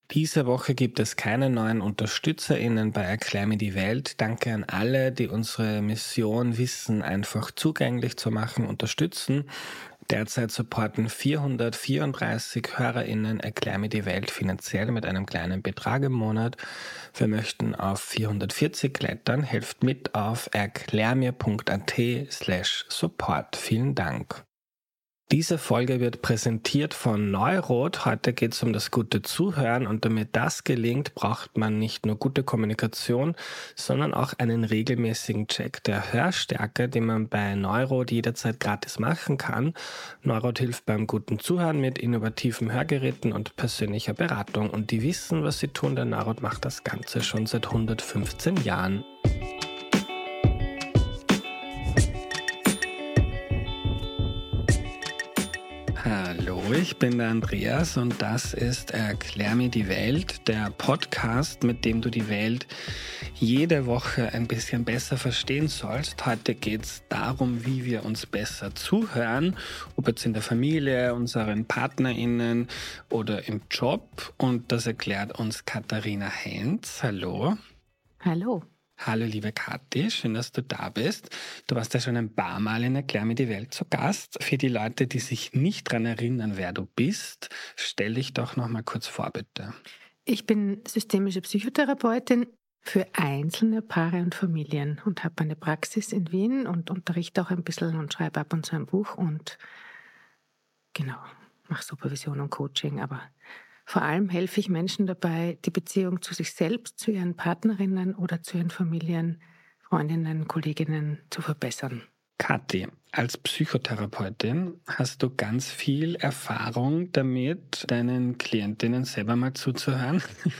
Diese Woche gibt es keine neuen UnterstützerInnen bei Erklär mir die Welt. Danke an alle, die unsere Mission Wissen einfach zugänglich zu machen unterstützen. Derzeit supporten 434 HörerInnen Erklär mir die Welt finanziell mit einem kleinen Betrag im Monat. Wir möchten auf 440 klettern. Helft mit auf erklärmir.at/support. Vielen Dank. Diese Folge wird präsentiert von Neurot. Heute geht es um das gute Zuhören und damit das gelingt, braucht man nicht nur gute Kommunikation, sondern auch einen regelmäßigen Check der Hörstärke, den man bei Neurot jederzeit gratis machen kann. Neurot hilft beim guten Zuhören mit innovativen Hörgeräten und persönlicher Beratung und die wissen, was sie tun, denn Neurot macht das Ganze schon seit 115 Jahren. Hallo, ich bin der Andreas und das ist Erklär mir die Welt, der Podcast, mit dem du die Welt jede Woche ein bisschen besser verstehen sollst. Heute geht es darum, wie wir uns besser zuhören, ob jetzt in der Familie, unseren PartnerInnen oder im Job. Und das erklärt uns Katharina Heinz. Hallo. Hallo. Hallo liebe Kathi, schön, dass du da bist. Du warst ja schon ein paar Mal in Erklär mir die Welt zu Gast. Für die Leute, die sich nicht daran erinnern, wer du bist, stell dich doch noch mal kurz vor, bitte. Ich bin systemische Psychotherapeutin für einzelne Paare und Familien und habe eine Praxis in Wien und unterrichte auch ein bisschen und schreibe ab und zu ein Buch und genau, mache Supervision und Coaching, aber vor allem helfe ich Menschen dabei, die Beziehung zu sich selbst, zu ihren Partnerinnen oder zu ihren Familien, Freundinnen, Kolleginnen zu verbessern. Kathi, als Psychotherapeutin hast du ganz viel Erfahrung damit, deinen Klientinnen selber mal zuzuhören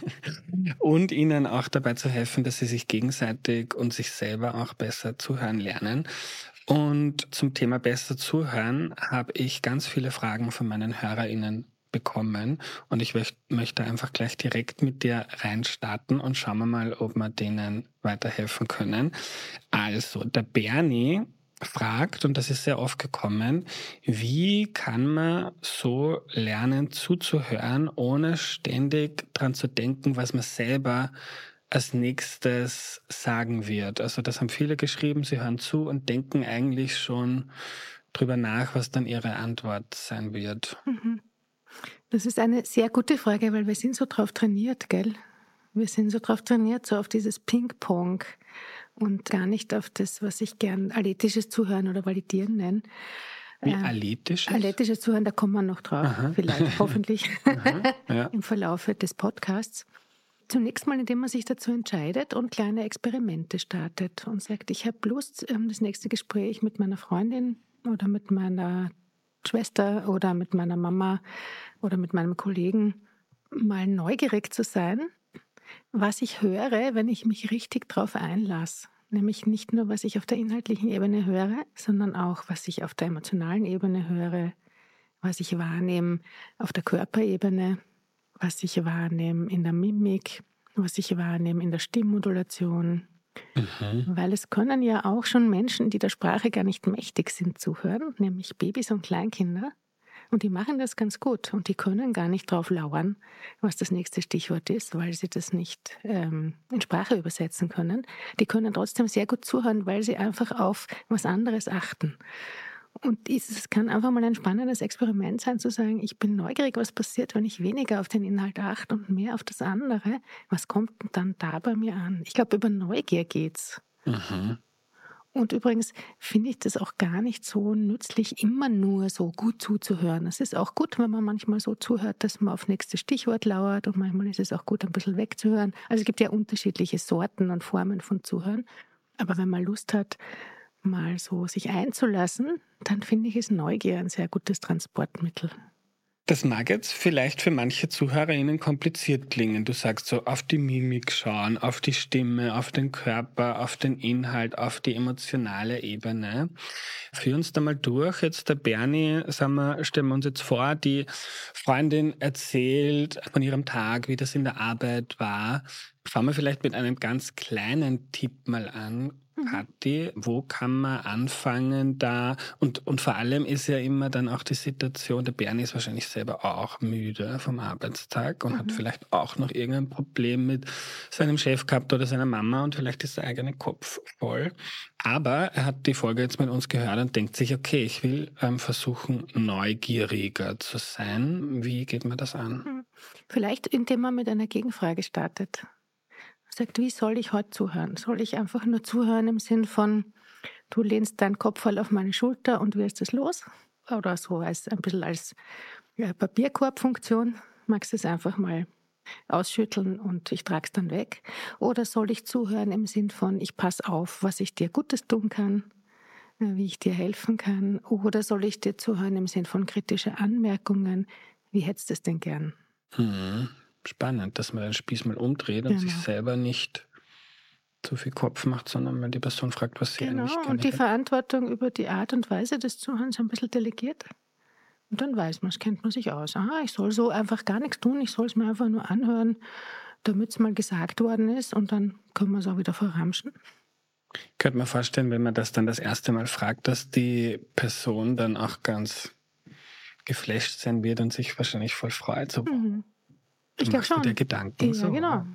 und ihnen auch dabei zu helfen, dass sie sich gegenseitig und sich selber auch besser zuhören lernen. Und zum Thema besser zuhören habe ich ganz viele Fragen von meinen HörerInnen bekommen und ich möchte einfach gleich direkt mit dir reinstarten und schauen wir mal, ob wir denen weiterhelfen können. Also, der Bernie fragt, und das ist sehr oft gekommen, wie kann man so lernen zuzuhören, ohne ständig dran zu denken, was man selber als nächstes sagen wird. Also das haben viele geschrieben, sie hören zu und denken eigentlich schon drüber nach, was dann ihre Antwort sein wird. Das ist eine sehr gute Frage, weil wir sind so drauf trainiert, gell? Wir sind so drauf trainiert, so auf dieses Ping-Pong und gar nicht auf das, was ich gern alethisches Zuhören oder Validieren nenne. Wie alethisches? Alethisches Zuhören, da kommen wir noch drauf, vielleicht, hoffentlich, ja. im Verlauf des Podcasts. Zunächst mal, indem man sich dazu entscheidet und kleine Experimente startet und sagt, ich habe Lust, das nächste Gespräch mit meiner Freundin oder mit meiner Schwester oder mit meiner Mama oder mit meinem Kollegen mal neugierig zu sein, was ich höre, wenn ich mich richtig drauf einlasse. Nämlich nicht nur, was ich auf der inhaltlichen Ebene höre, sondern auch, was ich auf der emotionalen Ebene höre, was ich wahrnehme auf der Körperebene, was ich wahrnehme in der Mimik, was ich wahrnehme in der Stimmmodulation. Weil es können ja auch schon Menschen, die der Sprache gar nicht mächtig sind, zuhören, nämlich Babys und Kleinkinder. Und die machen das ganz gut und die können gar nicht drauf lauern, was das nächste Stichwort ist, weil sie das nicht in Sprache übersetzen können. Die können trotzdem sehr gut zuhören, weil sie einfach auf was anderes achten. Und es kann einfach mal ein spannendes Experiment sein, zu sagen, ich bin neugierig, was passiert, wenn ich weniger auf den Inhalt achte und mehr auf das andere. Was kommt denn dann da bei mir an? Ich glaube, über Neugier geht's. Und übrigens finde ich das auch gar nicht so nützlich, immer nur so gut zuzuhören. Es ist auch gut, wenn man manchmal so zuhört, dass man auf nächstes Stichwort lauert und manchmal ist es auch gut, ein bisschen wegzuhören. Also es gibt ja unterschiedliche Sorten und Formen von Zuhören. Aber wenn man Lust hat, mal so sich einzulassen, dann finde ich, ist Neugier ein sehr gutes Transportmittel. Das mag jetzt vielleicht für manche ZuhörerInnen kompliziert klingen. Du sagst so, auf die Mimik schauen, auf die Stimme, auf den Körper, auf den Inhalt, auf die emotionale Ebene. Führ uns da mal durch. Jetzt der Bernie, stellen wir uns jetzt vor, die Freundin erzählt von ihrem Tag, wie das in der Arbeit war. Fangen wir vielleicht mit einem ganz kleinen Tipp mal an. Patti, wo kann man anfangen da? Und vor allem ist ja immer dann auch die Situation, der Bernie ist wahrscheinlich selber auch müde vom Arbeitstag und hat vielleicht auch noch irgendein Problem mit seinem Chef gehabt oder seiner Mama und vielleicht ist der eigene Kopf voll. Aber er hat die Folge jetzt mit uns gehört und denkt sich, okay, ich will versuchen, neugieriger zu sein. Wie geht man das an? Vielleicht, indem man mit einer Gegenfrage startet. Sagt, wie soll ich heute zuhören? Soll ich einfach nur zuhören im Sinn von, du lehnst deinen Kopf voll auf meine Schulter und wirst es los? Oder so ein bisschen als Papierkorbfunktion. Magst du es einfach mal ausschütteln und ich trage es dann weg? Oder soll ich zuhören im Sinn von, ich passe auf, was ich dir Gutes tun kann, wie ich dir helfen kann? Oder soll ich dir zuhören im Sinn von kritische Anmerkungen? Wie hättest du es denn gern? Spannend, dass man den Spieß mal umdreht und sich selber nicht zu viel Kopf macht, sondern mal die Person fragt, was sie eigentlich gerne und die hätte. Verantwortung über die Art und Weise des Zuhörens ein bisschen delegiert. Und dann weiß man, es kennt man sich aus. Ich soll so einfach gar nichts tun, ich soll es mir einfach nur anhören, damit es mal gesagt worden ist und dann können wir es auch wieder verramschen. Ich könnte mir vorstellen, wenn man das dann das erste Mal fragt, dass die Person dann auch ganz geflasht sein wird und sich wahrscheinlich voll freut. So, ich glaube schon. Dir Gedanken. Ja, so. genau.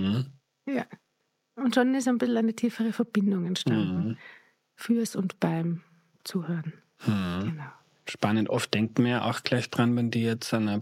Ja. Und schon ist ein bisschen eine tiefere Verbindung entstanden. Fürs und beim Zuhören. Genau. Spannend. Oft denkt man ja auch gleich dran, wenn die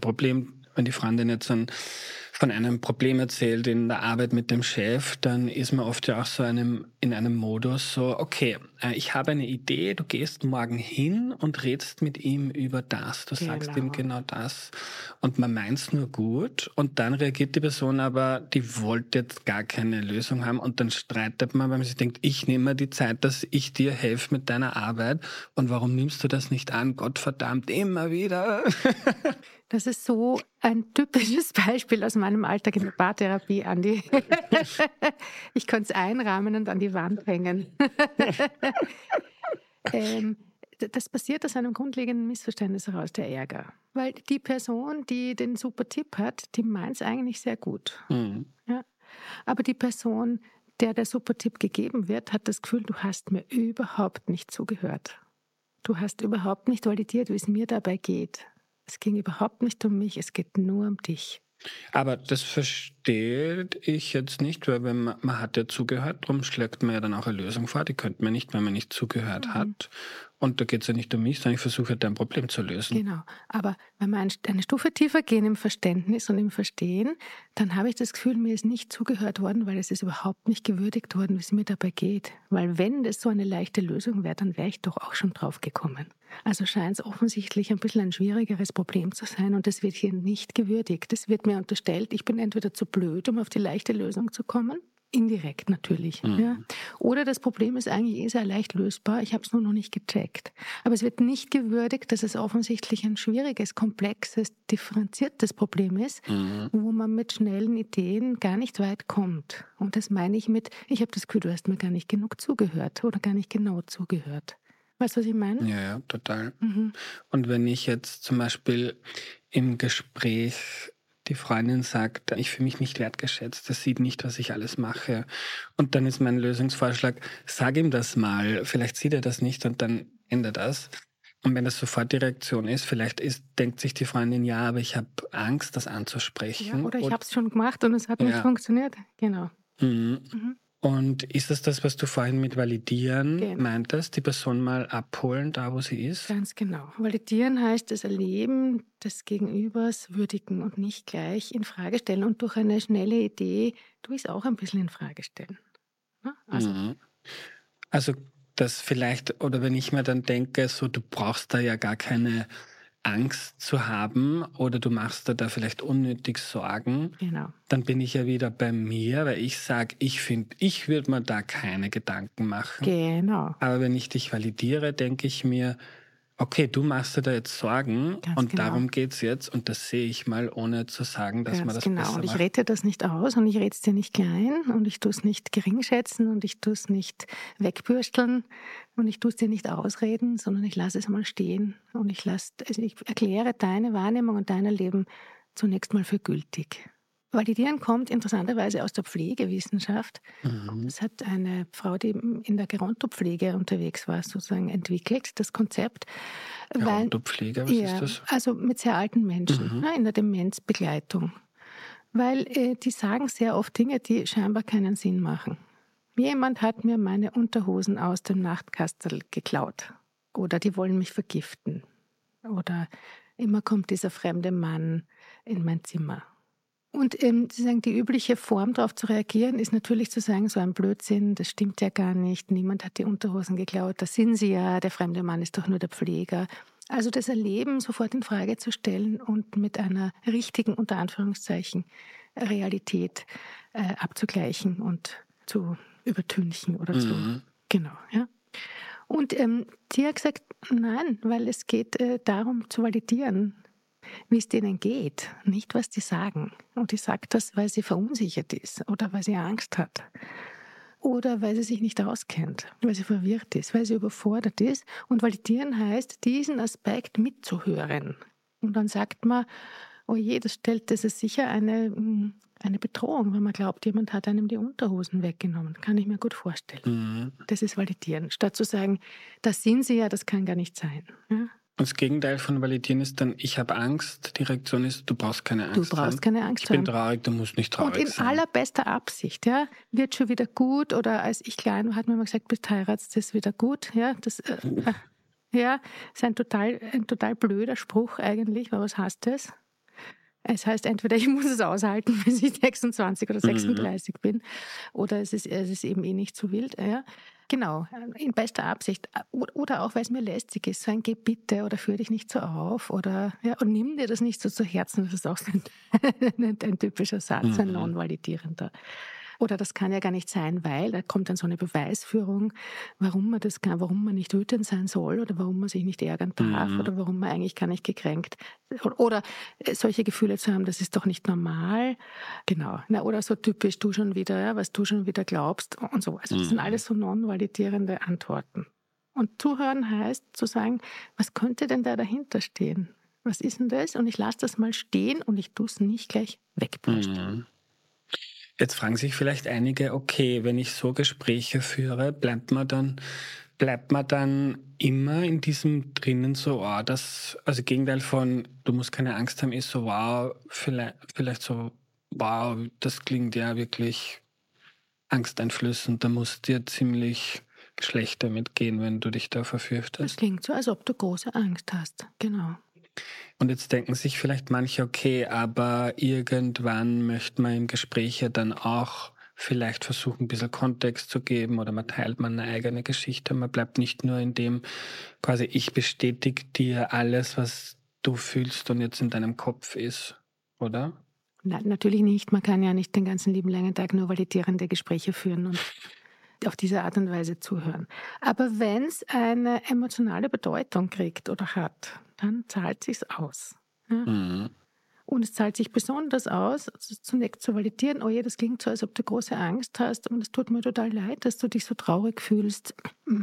Freundin jetzt von einem Problem erzählt in der Arbeit mit dem Chef, dann ist man oft ja auch so in einem Modus so, okay, ich habe eine Idee, du gehst morgen hin und redest mit ihm über das. Du sagst ihm genau das und man meint's nur gut und dann reagiert die Person aber, die wollte jetzt gar keine Lösung haben und dann streitet man, weil man sich denkt, ich nehme mir die Zeit, dass ich dir helfe mit deiner Arbeit und warum nimmst du das nicht an? Gottverdammt, immer wieder. Das ist so ein typisches Beispiel aus meinem Alltag in der Paartherapie, Andi. Ich konnte es einrahmen und an die Wand hängen. Das passiert aus einem grundlegenden Missverständnis heraus, der Ärger. Weil die Person, die den super Tipp hat, die meint es eigentlich sehr gut. Ja? Aber die Person, der super Tipp gegeben wird, hat das Gefühl, du hast mir überhaupt nicht zugehört. Du hast überhaupt nicht validiert, wie es mir dabei geht. Es ging überhaupt nicht um mich, es geht nur um dich. Aber das verstehe ich jetzt nicht, weil wenn man hat ja zugehört, darum schlägt man ja dann auch eine Lösung vor. Die könnte man nicht, wenn man nicht zugehört hat. Und da geht es ja nicht um mich, sondern ich versuche dein Problem zu lösen. Genau, aber wenn wir eine Stufe tiefer gehen im Verständnis und im Verstehen, dann habe ich das Gefühl, mir ist nicht zugehört worden, weil es ist überhaupt nicht gewürdigt worden, wie es mir dabei geht. Weil wenn das so eine leichte Lösung wäre, dann wäre ich doch auch schon drauf gekommen. Also scheint es offensichtlich ein bisschen ein schwierigeres Problem zu sein und das wird hier nicht gewürdigt. Es wird mir unterstellt, ich bin entweder zu blöd, um auf die leichte Lösung zu kommen, indirekt natürlich. Ja. Oder das Problem ist eigentlich sehr leicht lösbar, ich habe es nur noch nicht gecheckt. Aber es wird nicht gewürdigt, dass es offensichtlich ein schwieriges, komplexes, differenziertes Problem ist, wo man mit schnellen Ideen gar nicht weit kommt. Und das meine ich mit, ich habe das Gefühl, du hast mir gar nicht genug zugehört oder gar nicht genau zugehört. Weißt du, was ich meine? Ja, total. Und wenn ich jetzt zum Beispiel im Gespräch die Freundin sagt, ich fühle mich nicht wertgeschätzt, das sieht nicht, was ich alles mache. Und dann ist mein Lösungsvorschlag, sag ihm das mal, vielleicht sieht er das nicht und dann ändert das. Und wenn das sofort die Reaktion ist, denkt sich die Freundin, ja, aber ich habe Angst, das anzusprechen. Ja, oder ich habe es schon gemacht und es hat nicht funktioniert. Genau. Und ist das, was du vorhin mit Validieren meintest, die Person mal abholen, da wo sie ist? Ganz genau. Validieren heißt das Erleben des Gegenübers würdigen und nicht gleich in Frage stellen. Und durch eine schnelle Idee tue ich es auch ein bisschen in Frage stellen. Also das vielleicht, oder wenn ich mir dann denke, so du brauchst da ja gar keine Angst zu haben oder du machst da vielleicht unnötig Sorgen, dann bin ich ja wieder bei mir, weil ich sage, ich würde mir da keine Gedanken machen. Genau. Aber wenn ich dich validiere, denke ich mir, okay, du machst dir da jetzt Sorgen und darum geht's jetzt und das sehe ich mal, ohne zu sagen, dass man das besser macht. Und ich rede das nicht aus und ich rede es dir nicht klein und ich tue es nicht geringschätzen und ich tue es nicht wegbürsteln und ich tue es dir nicht ausreden, sondern ich lasse es mal stehen und ich erkläre deine Wahrnehmung und dein Erleben zunächst mal für gültig. Validieren kommt interessanterweise aus der Pflegewissenschaft. Mhm. Das hat eine Frau, die in der Gerontopflege unterwegs war, sozusagen entwickelt, das Konzept. Gerontopflege, was ist das? Also mit sehr alten Menschen, Mhm. in der Demenzbegleitung. Weil die sagen sehr oft Dinge, die scheinbar keinen Sinn machen. Jemand hat mir meine Unterhosen aus dem Nachtkastel geklaut. Oder die wollen mich vergiften. Oder immer kommt dieser fremde Mann in mein Zimmer. Und Sie sagen, die übliche Form, darauf zu reagieren, ist natürlich zu sagen, so ein Blödsinn, das stimmt ja gar nicht, niemand hat die Unterhosen geklaut, das sind sie ja, der fremde Mann ist doch nur der Pfleger. Also das Erleben sofort in Frage zu stellen und mit einer richtigen, unter Anführungszeichen, Realität abzugleichen und zu übertünchen oder Mhm. genau, ja. Und die hat gesagt, nein, weil es geht darum zu validieren, wie es denen geht, nicht was die sagen. Und die sagt das, weil sie verunsichert ist oder weil sie Angst hat oder weil sie sich nicht auskennt, weil sie verwirrt ist, weil sie überfordert ist. Und validieren heißt, diesen Aspekt mitzuhören. Und dann sagt man, oh je, das ist sicher eine Bedrohung, wenn man glaubt, jemand hat einem die Unterhosen weggenommen. Kann ich mir gut vorstellen. Mhm. Das ist validieren. Statt zu sagen, das sind sie ja, das kann gar nicht sein. Ja? Und das Gegenteil von validieren ist dann, ich habe Angst. Die Reaktion ist, du brauchst keine Angst Du brauchst haben. keine Angst Ich bin haben. traurig, du musst nicht Und traurig in sein. allerbester Absicht, ja, wird schon wieder gut. Oder als ich klein war, hat man immer gesagt, bis du heiratst, ist wieder gut. Ja, das ja, ist ein total blöder Spruch eigentlich, weil was heißt das? Es heißt entweder, ich muss es aushalten, bis ich 26 oder 36 bin, oder es ist eben nicht so wild. Ja. Genau, in bester Absicht. Oder auch, weil es mir lästig ist, so ein Geh bitte oder führ dich nicht so auf oder ja, und nimm dir das nicht so zu Herzen, das ist auch so ein typischer Satz, ein non-validierender. Oder das kann ja gar nicht sein, weil da kommt dann so eine Beweisführung, warum man das kann, warum man nicht wütend sein soll oder warum man sich nicht ärgern darf oder warum man eigentlich gar nicht gekränkt oder solche Gefühle zu haben, das ist doch nicht normal. Genau. Oder so typisch du schon wieder, ja, was du schon wieder glaubst und so. Also das sind alles so non-validierende Antworten. Und zuhören heißt zu sagen, was könnte denn da dahinter stehen? Was ist denn das? Und ich lasse das mal stehen und ich tue es nicht gleich wegpusten. Jetzt fragen sich vielleicht einige, okay, wenn ich so Gespräche führe, bleibt man dann immer in diesem drinnen so, also Gegenteil von, du musst keine Angst haben, ist so, wow, vielleicht so, wow, das klingt ja wirklich angsteinflößend, da musst dir ziemlich schlecht damit gehen, wenn du dich da Das verfürchtest. klingt so, als ob du große Angst hast. Genau. Und jetzt denken sich vielleicht manche, okay, aber irgendwann möchte man im Gespräch ja dann auch vielleicht versuchen, ein bisschen Kontext zu geben oder man teilt mal eine eigene Geschichte. Man bleibt nicht nur in dem, quasi ich bestätige dir alles, was du fühlst und jetzt in deinem Kopf ist, oder? Nein, natürlich nicht. Man kann ja nicht den ganzen lieben langen Tag nur validierende Gespräche führen und auf diese Art und Weise zuhören. Aber wenn es eine emotionale Bedeutung kriegt oder hat, dann zahlt sich's aus. Ja? Mhm. Und es zahlt sich besonders aus, also zunächst zu validieren, oh je, das klingt so, als ob du große Angst hast und es tut mir total leid, dass du dich so traurig fühlst.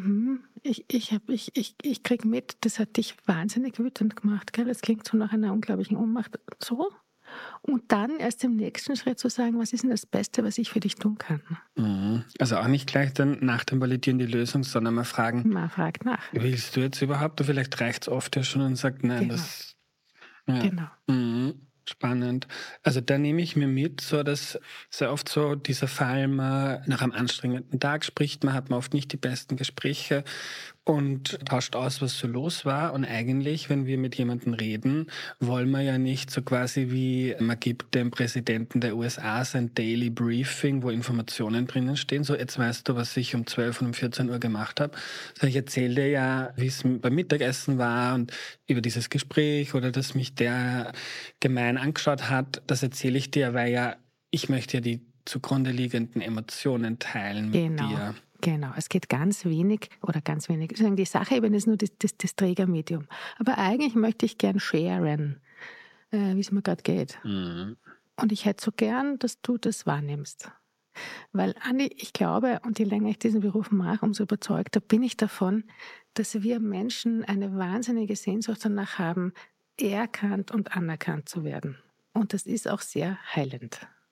Ich kriege mit, das hat dich wahnsinnig wütend gemacht, gell? Das klingt so nach einer unglaublichen Ohnmacht. So. Und dann erst im nächsten Schritt zu sagen, was ist denn das Beste, was ich für dich tun kann? Mhm. Also auch nicht gleich dann nach dem Validieren die Lösung, sondern mal fragen, Man fragt nach. willst du jetzt überhaupt? Oder vielleicht reicht es oft ja schon und sagt, nein, Genau. das... Ja. Genau. Mhm. Spannend. Also da nehme ich mir mit, so dass sehr oft so dieser Fall, man nach einem anstrengenden Tag spricht, man hat man oft nicht die besten Gespräche und tauscht aus, was so los war. Und eigentlich, wenn wir mit jemandem reden, wollen wir ja nicht so quasi wie, man gibt dem Präsidenten der USA sein Daily Briefing, wo Informationen drinnen stehen. So, jetzt weißt du, was ich um 12 und um 14 Uhr gemacht habe. So, ich erzähle dir ja, wie es beim Mittagessen war und über dieses Gespräch oder dass mich der gemein angeschaut hat. Das erzähle ich dir, weil ja, ich möchte ja die zugrunde liegenden Emotionen teilen mit dir. Genau, es geht ganz wenig, die Sachebene ist nur das Trägermedium. Aber eigentlich möchte ich gern sharen, wie es mir gerade geht. Mhm. Und ich hätte so gern, dass du das wahrnimmst. Weil, Andi, ich glaube, und je länger ich diesen Beruf mache, umso überzeugter bin ich davon, dass wir Menschen eine wahnsinnige Sehnsucht danach haben, erkannt und anerkannt zu werden. Und das ist auch sehr heilend.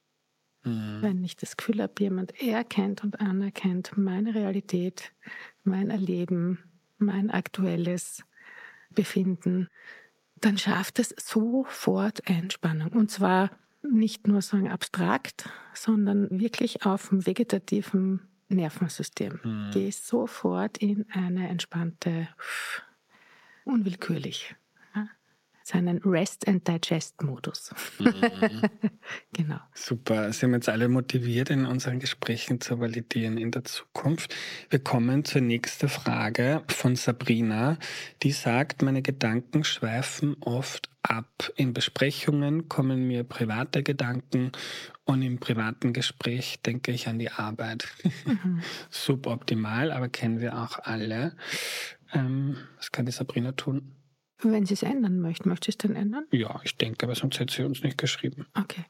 Wenn ich das Gefühl habe, jemand erkennt und anerkennt meine Realität, mein Erleben, mein aktuelles Befinden, dann schafft es sofort Entspannung. Und zwar nicht nur so abstrakt, sondern wirklich auf dem vegetativen Nervensystem. Gehe sofort in eine entspannte, unwillkürlich, seinen Rest-and-Digest-Modus. Genau. Super. Sie haben jetzt alle motiviert, in unseren Gesprächen zu validieren in der Zukunft. Wir kommen zur nächsten Frage von Sabrina, die sagt, meine Gedanken schweifen oft ab. In Besprechungen kommen mir private Gedanken und im privaten Gespräch denke ich an die Arbeit. Suboptimal, aber kennen wir auch alle. Was kann die Sabrina tun? Wenn sie es ändern möchte sie es dann ändern? Ja, ich denke, aber sonst hätte sie uns nicht geschrieben. Okay.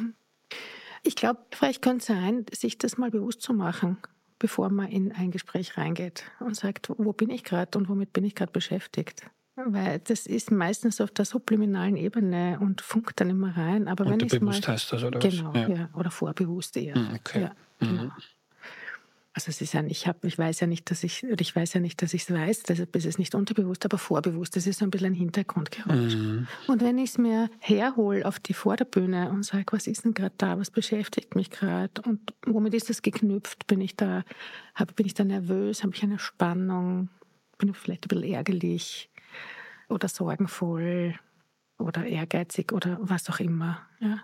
Ich glaube, vielleicht könnte es sein, sich das mal bewusst zu machen, bevor man in ein Gespräch reingeht und sagt, wo bin ich gerade und womit bin ich gerade beschäftigt. Weil das ist meistens auf der subliminalen Ebene und funkt dann immer rein. Aber wenn ich bewusst heißt das, oder was? Genau, ja. Oder vorbewusst eher. Okay. Ja, genau. Also es ist ja, ich weiß ja nicht, dass ich es weiß, deshalb ist es nicht unterbewusst, aber vorbewusst. Das ist so ein bisschen ein Hintergrundgeräusch. Und wenn ich es mir herhole auf die Vorderbühne und sage, was ist denn gerade da, was beschäftigt mich gerade und womit ist das geknüpft? Bin ich da nervös, habe ich eine Spannung, bin ich vielleicht ein bisschen ärgerlich oder sorgenvoll oder ehrgeizig oder was auch immer, ja.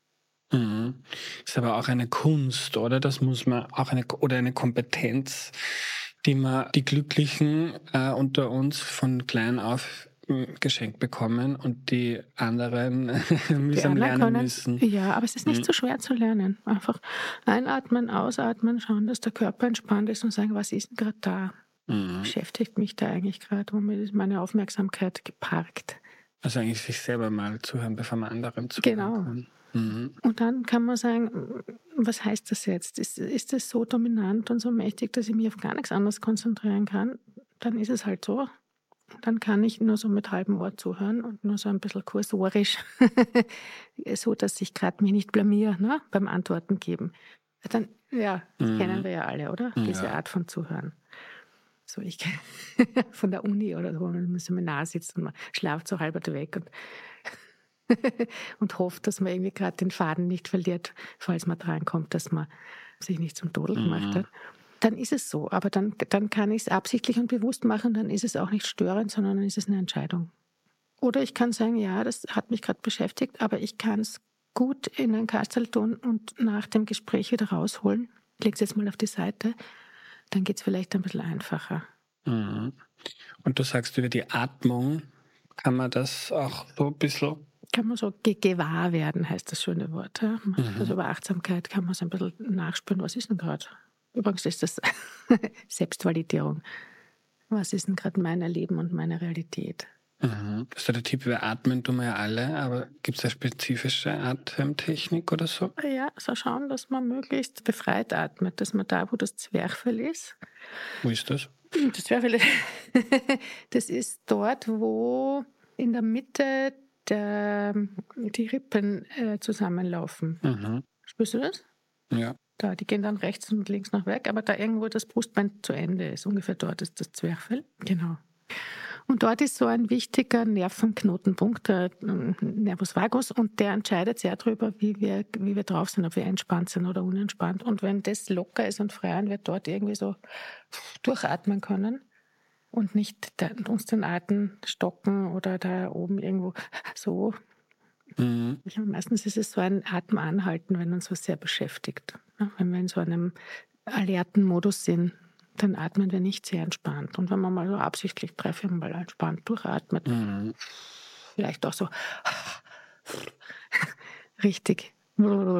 Ist aber auch eine Kunst, oder? Das muss man auch eine Kompetenz, die Glücklichen unter uns von klein auf geschenkt bekommen und die anderen mühsam lernen müssen. Ja, aber es ist nicht so schwer zu lernen. Einfach einatmen, ausatmen, schauen, dass der Körper entspannt ist und sagen, was ist denn gerade da? Beschäftigt mich da eigentlich gerade? Womit ist meine Aufmerksamkeit geparkt? Also eigentlich sich selber mal zuhören, bevor man anderen zuhören kann. Und dann kann man sagen, was heißt das jetzt? Ist das so dominant und so mächtig, dass ich mich auf gar nichts anderes konzentrieren kann? Dann ist es halt so. Dann kann ich nur so mit halbem Ohr zuhören und nur so ein bisschen kursorisch, so dass ich gerade mich nicht blamiere, ne, beim Antworten geben. Dann, das kennen wir ja alle, oder? Diese Art von Zuhören. So ich von der Uni oder so, wenn man im Seminar sitzt und man schlaft so halb weg und hofft, dass man irgendwie gerade den Faden nicht verliert, falls man drankommt, dass man sich nicht zum Todel gemacht hat. Dann ist es so. Aber dann kann ich es absichtlich und bewusst machen, dann ist es auch nicht störend, sondern dann ist es eine Entscheidung. Oder ich kann sagen, ja, das hat mich gerade beschäftigt, aber ich kann es gut in ein Kastel tun und nach dem Gespräch wieder rausholen. Ich lege es jetzt mal auf die Seite. Dann geht es vielleicht ein bisschen einfacher. Und du sagst, über die Atmung kann man das auch so ein bisschen... Kann man so gewahr werden, heißt das schöne Wort. Ja? Also über Achtsamkeit kann man so ein bisschen nachspüren, was ist denn gerade? Übrigens ist das Selbstvalidierung. Was ist denn gerade mein Erleben und meine Realität? Also der Tipp, wir atmen tun wir ja alle, aber gibt es eine spezifische Atemtechnik oder so? Ja, so schauen, dass man möglichst befreit atmet, dass man da, wo das Zwerchfell ist. Wo ist das? Das Zwerchfell, das ist dort, wo in der Mitte die Rippen zusammenlaufen. Spürst du das? Ja. Da, die gehen dann rechts und links noch weg, aber da irgendwo das Brustbein zu Ende ist, ungefähr dort ist das Zwerchfell. Genau. Und dort ist so ein wichtiger Nervenknotenpunkt, der Nervus vagus, und der entscheidet sehr darüber, wie wir drauf sind, ob wir entspannt sind oder unentspannt. Und wenn das locker ist und frei und wir dort irgendwie so durchatmen können und nicht uns den Atem stocken oder da oben irgendwo so. Meistens ist es so ein Atemanhalten, wenn uns was sehr beschäftigt. Wenn wir in so einem alerten Modus sind, dann atmen wir nicht sehr entspannt. Und wenn man mal so absichtlich 3-4 Mal entspannt durchatmet, vielleicht auch so richtig den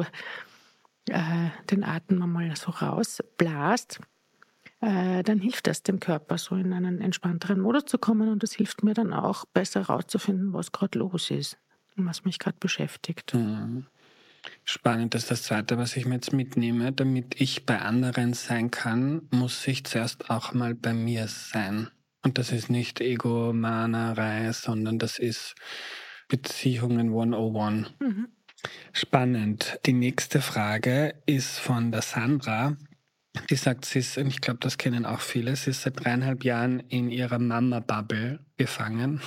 Atem mal so rausblast, dann hilft das dem Körper, so in einen entspannteren Modus zu kommen. Und das hilft mir dann auch, besser rauszufinden, was gerade los ist und was mich gerade beschäftigt. Spannend, das ist das Zweite, was ich mir jetzt mitnehme. Damit ich bei anderen sein kann, muss ich zuerst auch mal bei mir sein. Und das ist nicht Egomanerei, sondern das ist Beziehungen 101. Spannend. Die nächste Frage ist von der Sandra. Die sagt, sie ist, und ich glaube, das kennen auch viele, sie ist seit 3,5 Jahren in ihrer Mama-Bubble gefangen.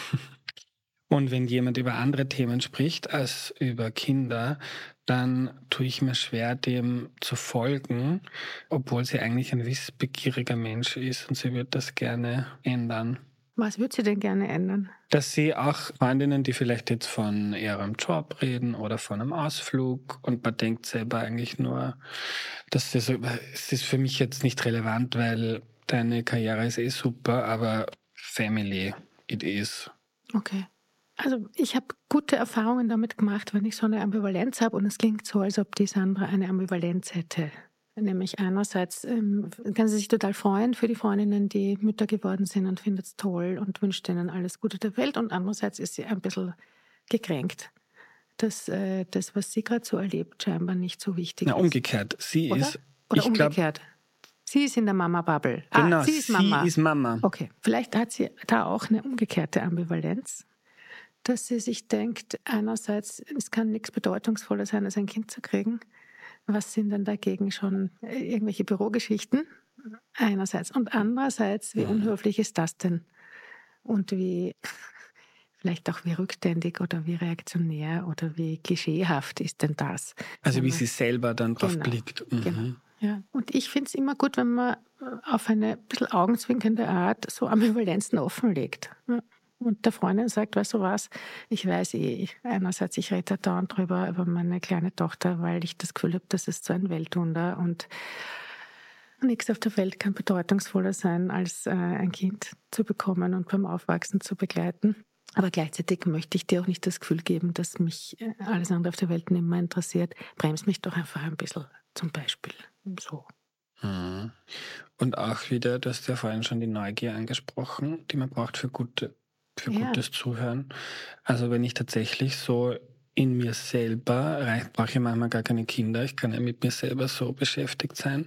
Und wenn jemand über andere Themen spricht als über Kinder, dann tue ich mir schwer, dem zu folgen, obwohl sie eigentlich ein wissbegieriger Mensch ist und sie wird das gerne ändern. Was würde sie denn gerne ändern? Dass sie auch Freundinnen, die vielleicht jetzt von ihrem Job reden oder von einem Ausflug und man denkt selber eigentlich nur, dass das so, es ist für mich jetzt nicht relevant, weil deine Karriere ist super, aber Family, it is. Okay. Also ich habe gute Erfahrungen damit gemacht, wenn ich so eine Ambivalenz habe und es klingt so, als ob die Sandra eine Ambivalenz hätte. Nämlich einerseits kann sie sich total freuen für die Freundinnen, die Mütter geworden sind und findet es toll und wünscht ihnen alles Gute der Welt. Und andererseits ist sie ein bisschen gekränkt, dass das, was sie gerade so erlebt, scheinbar nicht so wichtig Na, ist. umgekehrt. Sie Oder? ist, Oder ich glaube, umgekehrt. Sie ist in der Mama-Bubble. genau, Sie ist Mama. sie ist Mama. Okay, vielleicht hat sie da auch eine umgekehrte Ambivalenz, dass sie sich denkt, einerseits, es kann nichts Bedeutungsvoller sein, als ein Kind zu kriegen. Was sind denn dagegen schon irgendwelche Bürogeschichten? Einerseits. Und andererseits, wie unhöflich ist das denn? Und wie, vielleicht auch wie rückständig oder wie reaktionär oder wie klischeehaft ist denn das? Also wie sie selber dann drauf blickt. Mhm. Genau. Ja. Und ich finde es immer gut, wenn man auf eine ein bisschen augenzwinkernde Art so Ambivalenzen offenlegt. Ja. Und der Freundin sagt, weißt du was, ich weiß einerseits, ich rede dauernd drüber über meine kleine Tochter, weil ich das Gefühl habe, das ist so ein Weltwunder und nichts auf der Welt kann bedeutungsvoller sein, als ein Kind zu bekommen und beim Aufwachsen zu begleiten. Aber gleichzeitig möchte ich dir auch nicht das Gefühl geben, dass mich alles andere auf der Welt nicht mehr interessiert. Bremst mich doch einfach ein bisschen, zum Beispiel. So. Mhm. Und auch wieder, du hast ja vorhin schon die Neugier angesprochen, die man braucht für gutes Zuhören. Also wenn ich tatsächlich so in mir selber, brauche ich manchmal gar keine Kinder, ich kann ja mit mir selber so beschäftigt sein,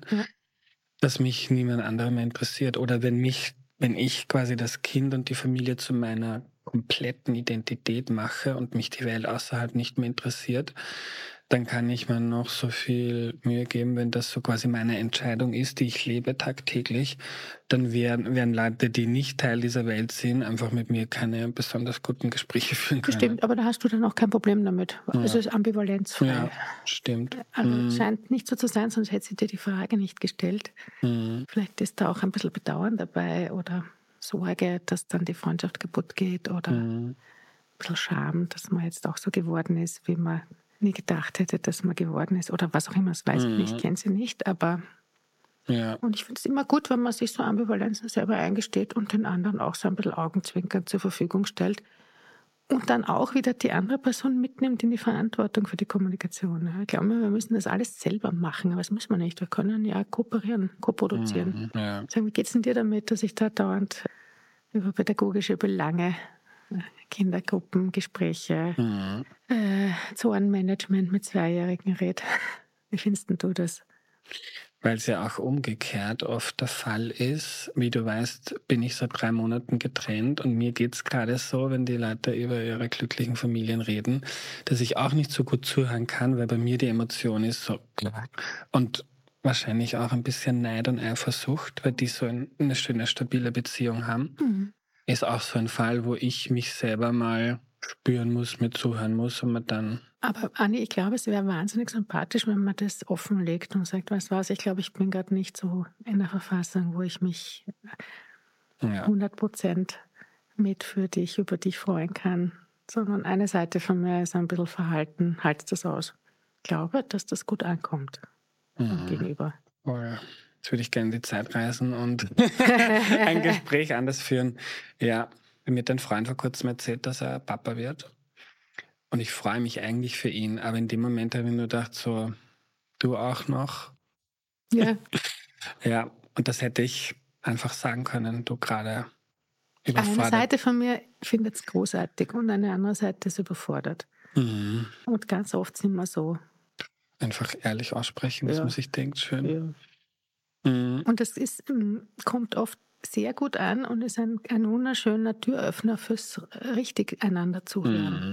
dass mich niemand anderer mehr interessiert. Oder wenn ich quasi das Kind und die Familie zu meiner kompletten Identität mache und mich die Welt außerhalb nicht mehr interessiert, dann kann ich mir noch so viel Mühe geben, wenn das so quasi meine Entscheidung ist, die ich lebe tagtäglich, dann werden Leute, die nicht Teil dieser Welt sind, einfach mit mir keine besonders guten Gespräche führen können. Stimmt, aber da hast du dann auch kein Problem damit. Es ist ambivalenzfrei. Ja, stimmt. Also scheint nicht so zu sein, sonst hätte sie dir die Frage nicht gestellt. Vielleicht ist da auch ein bisschen Bedauern dabei oder Sorge, dass dann die Freundschaft kaputt geht oder ein bisschen Scham, dass man jetzt auch so geworden ist, wie man nie gedacht hätte, dass man geworden ist oder was auch immer, das weiß ich nicht, kenne sie nicht, aber und ich finde es immer gut, wenn man sich so Ambivalenzen selber eingesteht und den anderen auch so ein bisschen Augenzwinkern zur Verfügung stellt und dann auch wieder die andere Person mitnimmt in die Verantwortung für die Kommunikation. Ich glaube, wir müssen das alles selber machen, aber das müssen wir nicht. Wir können ja kooperieren, koproduzieren. Sagen, wie geht es denn dir damit, dass ich da dauernd über pädagogische Belange, Kindergruppen, Gespräche, Zonenmanagement mit Zweijährigen rede? Wie findest denn du das? Weil es ja auch umgekehrt oft der Fall ist. Wie du weißt, bin ich seit 3 Monaten getrennt und mir geht's gerade so, wenn die Leute über ihre glücklichen Familien reden, dass ich auch nicht so gut zuhören kann, weil bei mir die Emotion ist so. Und wahrscheinlich auch ein bisschen Neid und Eifersucht, weil die so eine schöne, stabile Beziehung haben. Ist auch so ein Fall, wo ich mich selber mal spüren muss, mir zuhören muss und man dann... Aber Anni, ich glaube, es wäre wahnsinnig sympathisch, wenn man das offenlegt und sagt, weißt du was, ich glaube, ich bin gerade nicht so in der Verfassung, wo ich mich 100% mit für dich, über dich freuen kann, sondern eine Seite von mir ist ein bisschen verhalten, haltet das aus. Ich glaube, dass das gut ankommt gegenüber. Oh ja. Jetzt würde ich gerne in die Zeit reisen und ein Gespräch anders führen. Ja, mir hat ein Freund vor kurzem erzählt, dass er Papa wird. Und ich freue mich eigentlich für ihn. Aber in dem Moment habe ich nur gedacht, so, du auch noch? Ja. Ja, und das hätte ich einfach sagen können, du gerade überfordert. Eine Seite von mir findet es großartig und eine andere Seite ist überfordert. Und ganz oft sind wir so. Einfach ehrlich aussprechen, was man sich denkt, schön. Ja. Und das kommt oft sehr gut an und ist ein wunderschöner Türöffner fürs richtig einander zuhören.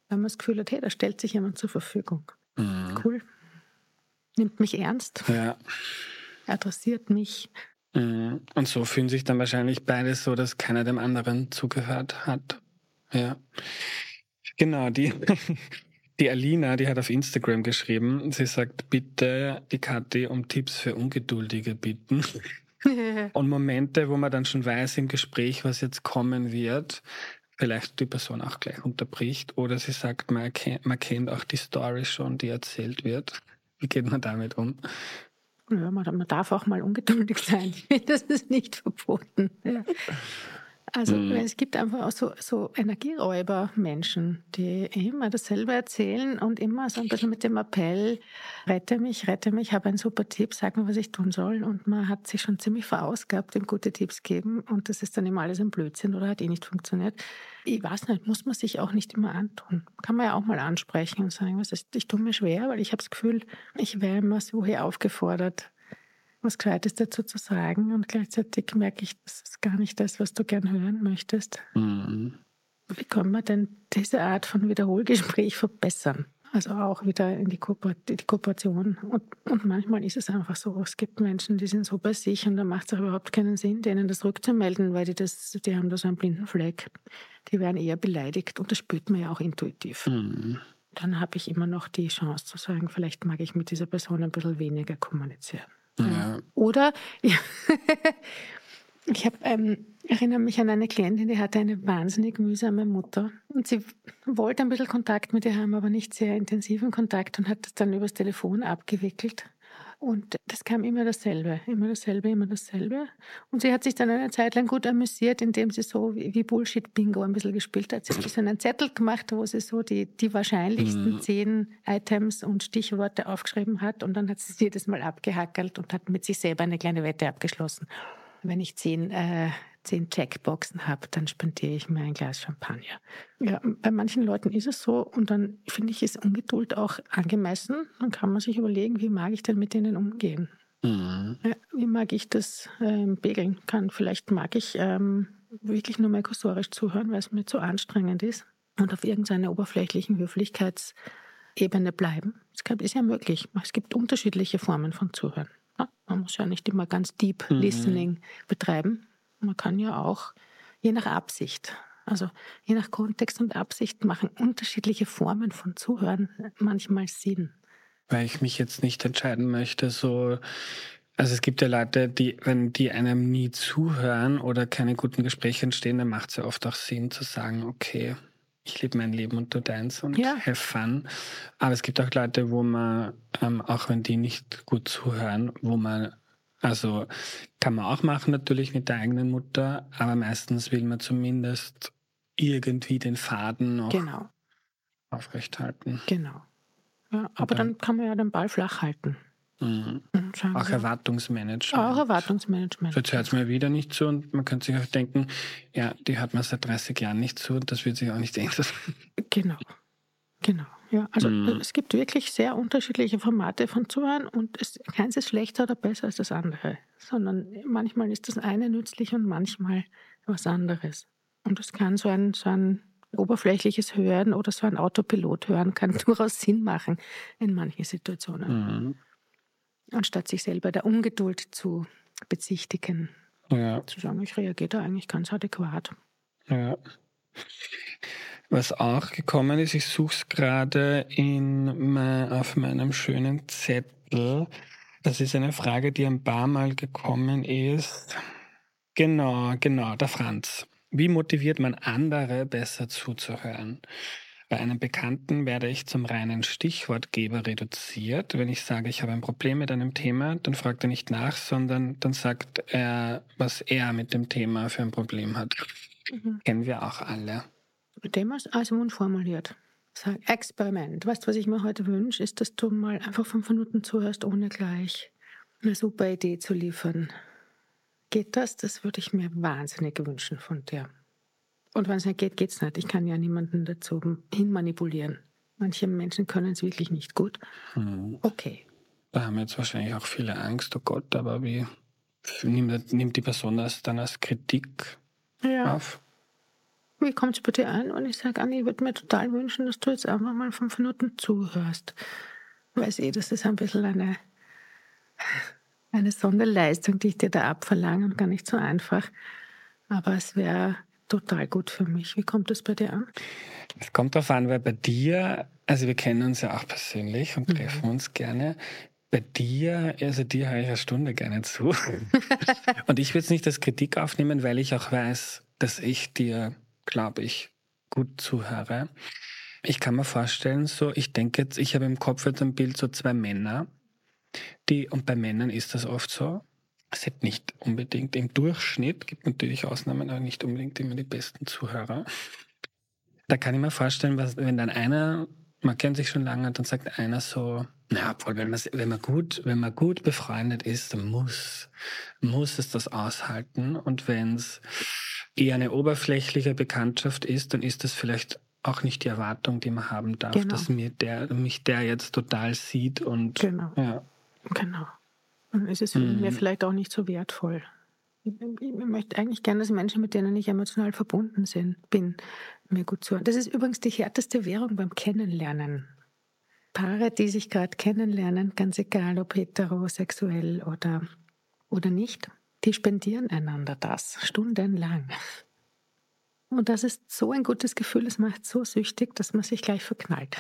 Wenn man das Gefühl hat, hey, da stellt sich jemand zur Verfügung. Mhm. Cool. Nimmt mich ernst. Ja. Adressiert mich. Mhm. Und so fühlen sich dann wahrscheinlich beide so, dass keiner dem anderen zugehört hat. Ja. Genau, die Alina, die hat auf Instagram geschrieben, sie sagt, bitte die Kathi um Tipps für Ungeduldige bitten. Und Momente, wo man dann schon weiß im Gespräch, was jetzt kommen wird, vielleicht die Person auch gleich unterbricht oder sie sagt, man kennt auch die Story schon, die erzählt wird. Wie geht man damit um? Ja, man darf auch mal ungeduldig sein. Das ist nicht verboten. Ja. Also es gibt einfach auch so Energieräuber-Menschen, die immer dasselbe erzählen und immer so ein bisschen mit dem Appell, rette mich, habe einen super Tipp, sag mir, was ich tun soll. Und man hat sich schon ziemlich verausgabt im gute Tipps geben und das ist dann immer alles ein Blödsinn oder hat nicht funktioniert. Ich weiß nicht, muss man sich auch nicht immer antun. Kann man ja auch mal ansprechen und sagen, ich tue mir schwer, weil ich habe das Gefühl, ich wäre immer so hier aufgefordert, was Gescheites dazu zu sagen und gleichzeitig merke ich, das ist gar nicht das, was du gern hören möchtest. Mhm. Wie kann man denn diese Art von Wiederholgespräch verbessern? Also auch wieder in die Kooperation. Und manchmal ist es einfach so, es gibt Menschen, die sind so bei sich und da macht es auch überhaupt keinen Sinn, denen das rückzumelden, weil die haben da so einen blinden Fleck. Die werden eher beleidigt und das spürt man ja auch intuitiv. Mhm. Dann habe ich immer noch die Chance zu sagen, vielleicht mag ich mit dieser Person ein bisschen weniger kommunizieren. Ja. Oder ich erinnere mich an eine Klientin, die hatte eine wahnsinnig mühsame Mutter und sie wollte ein bisschen Kontakt mit ihr haben, aber nicht sehr intensiven Kontakt und hat das dann übers Telefon abgewickelt. Und das kam immer dasselbe. Und sie hat sich dann eine Zeit lang gut amüsiert, indem sie so wie Bullshit-Bingo ein bisschen gespielt hat. Sie hat sich so einen Zettel gemacht, wo sie so die wahrscheinlichsten 10 Items und Stichworte aufgeschrieben hat. Und dann hat sie jedes Mal abgehackelt und hat mit sich selber eine kleine Wette abgeschlossen. Wenn ich 10 Checkboxen habe, dann spendiere ich mir ein Glas Champagner. Ja, bei manchen Leuten ist es so und dann finde ich, ist Ungeduld auch angemessen. Dann kann man sich überlegen, wie mag ich denn mit denen umgehen? Mhm. Ja, wie mag ich das pegeln? Vielleicht mag ich wirklich nur mal kursorisch zuhören, weil es mir zu anstrengend ist und auf irgendeiner oberflächlichen Höflichkeitsebene bleiben. Das ist ja möglich. Es gibt unterschiedliche Formen von Zuhören. Ja, man muss ja nicht immer ganz deep Listening betreiben. Man kann ja auch, je nach Absicht, also je nach Kontext und Absicht, machen unterschiedliche Formen von Zuhören manchmal Sinn. Weil ich mich jetzt nicht entscheiden möchte, also es gibt ja Leute, wenn die einem nie zuhören oder keine guten Gespräche entstehen, dann macht es ja oft auch Sinn zu sagen, okay, ich lebe mein Leben und du deins und have fun. Aber es gibt auch Leute, wo man, auch wenn die nicht gut zuhören, also kann man auch machen natürlich mit der eigenen Mutter, aber meistens will man zumindest irgendwie den Faden noch aufrechthalten. Genau. Ja, aber dann kann man ja den Ball flach halten. Mhm. Auch Erwartungsmanagement. Auch Erwartungsmanagement. Jetzt hört es mir wieder nicht zu und man könnte sich auch denken, ja, die hat man seit 30 Jahren nicht zu und das wird sich auch nicht ändern. Genau. Ja, also es gibt wirklich sehr unterschiedliche Formate von Zuhören und keins ist schlechter oder besser als das andere, sondern manchmal ist das eine nützlich und manchmal was anderes. Und es kann so ein oberflächliches Hören oder so ein Autopilot hören kann durchaus Sinn machen in manchen Situationen. Anstatt sich selber der Ungeduld zu bezichtigen. Ja. Zu sagen, ich reagiere da eigentlich ganz adäquat. Ja. Was auch gekommen ist, ich suche es gerade auf meinem schönen Zettel. Das ist eine Frage, die ein paar Mal gekommen ist. Genau, der Franz. Wie motiviert man andere, besser zuzuhören? Bei einem Bekannten werde ich zum reinen Stichwortgeber reduziert. Wenn ich sage, ich habe ein Problem mit einem Thema, dann fragt er nicht nach, sondern dann sagt er, was er mit dem Thema für ein Problem hat. Kennen wir auch alle. Thema ist als Wunsch formuliert. Sag, Experiment. Weißt du, was ich mir heute wünsche, ist, dass du mal einfach 5 Minuten zuhörst, ohne gleich eine super Idee zu liefern. Geht das? Das würde ich mir wahnsinnig wünschen von dir. Und wenn es nicht geht, geht es nicht. Ich kann ja niemanden dazu hinmanipulieren. Manche Menschen können es wirklich nicht gut. Okay. Da haben jetzt wahrscheinlich auch viele Angst, oh Gott, aber wie nimmt die Person das dann als Kritik auf? wie kommt es bei dir an? Und ich sage, Anni, ich würde mir total wünschen, dass du jetzt einfach mal 5 Minuten zuhörst. Ich weiß das ist ein bisschen eine Sonderleistung, die ich dir da abverlange und gar nicht so einfach. Aber es wäre total gut für mich. Wie kommt das bei dir an? Es kommt darauf an, weil bei dir, also wir kennen uns ja auch persönlich und treffen uns gerne. Bei dir, also dir höre ich eine Stunde gerne zu. Und ich will es nicht als Kritik aufnehmen, weil ich auch weiß, dass ich dir, glaube ich, gut zuhöre. Ich kann mir vorstellen, so, ich denke jetzt, ich habe im Kopf jetzt ein Bild, so 2 Männer, und bei Männern ist das oft so, es sind nicht unbedingt im Durchschnitt, gibt natürlich Ausnahmen, aber nicht unbedingt immer die besten Zuhörer. Da kann ich mir vorstellen, wenn dann einer, man kennt sich schon lange, dann sagt einer so, na, obwohl, wenn man gut befreundet ist, dann muss es das aushalten. Und wenn es eher eine oberflächliche Bekanntschaft ist, dann ist das vielleicht auch nicht die Erwartung, die man haben darf, Genau. dass mich der jetzt total sieht und Genau. ja. Genau. Und es ist mir vielleicht auch nicht so wertvoll. Ich möchte eigentlich gerne, dass Menschen, mit denen ich emotional verbunden bin, mir gut zuhören. Das ist übrigens die härteste Währung beim Kennenlernen. Paare, die sich gerade kennenlernen, ganz egal ob heterosexuell oder nicht, die spendieren einander das stundenlang. Und das ist so ein gutes Gefühl, es macht so süchtig, dass man sich gleich verknallt.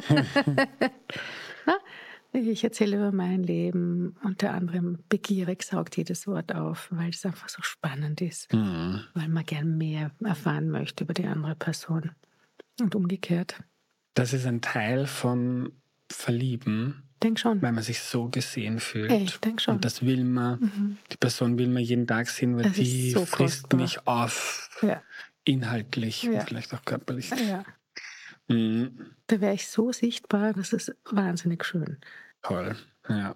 Ich erzähle über mein Leben, unter anderem begierig saugt jedes Wort auf, weil es einfach so spannend ist, weil man gern mehr erfahren möchte über die andere Person und umgekehrt. Das ist ein Teil vom Verlieben, Denk schon. weil man sich so gesehen fühlt. Ich denke schon. Und das will man, die Person will man jeden Tag sehen, weil Das die ist so frisst kostbar. mich auf, Ja. inhaltlich Ja. und vielleicht auch körperlich. Ja. Mhm. Da wäre ich so sichtbar, das ist wahnsinnig schön. Toll, ja.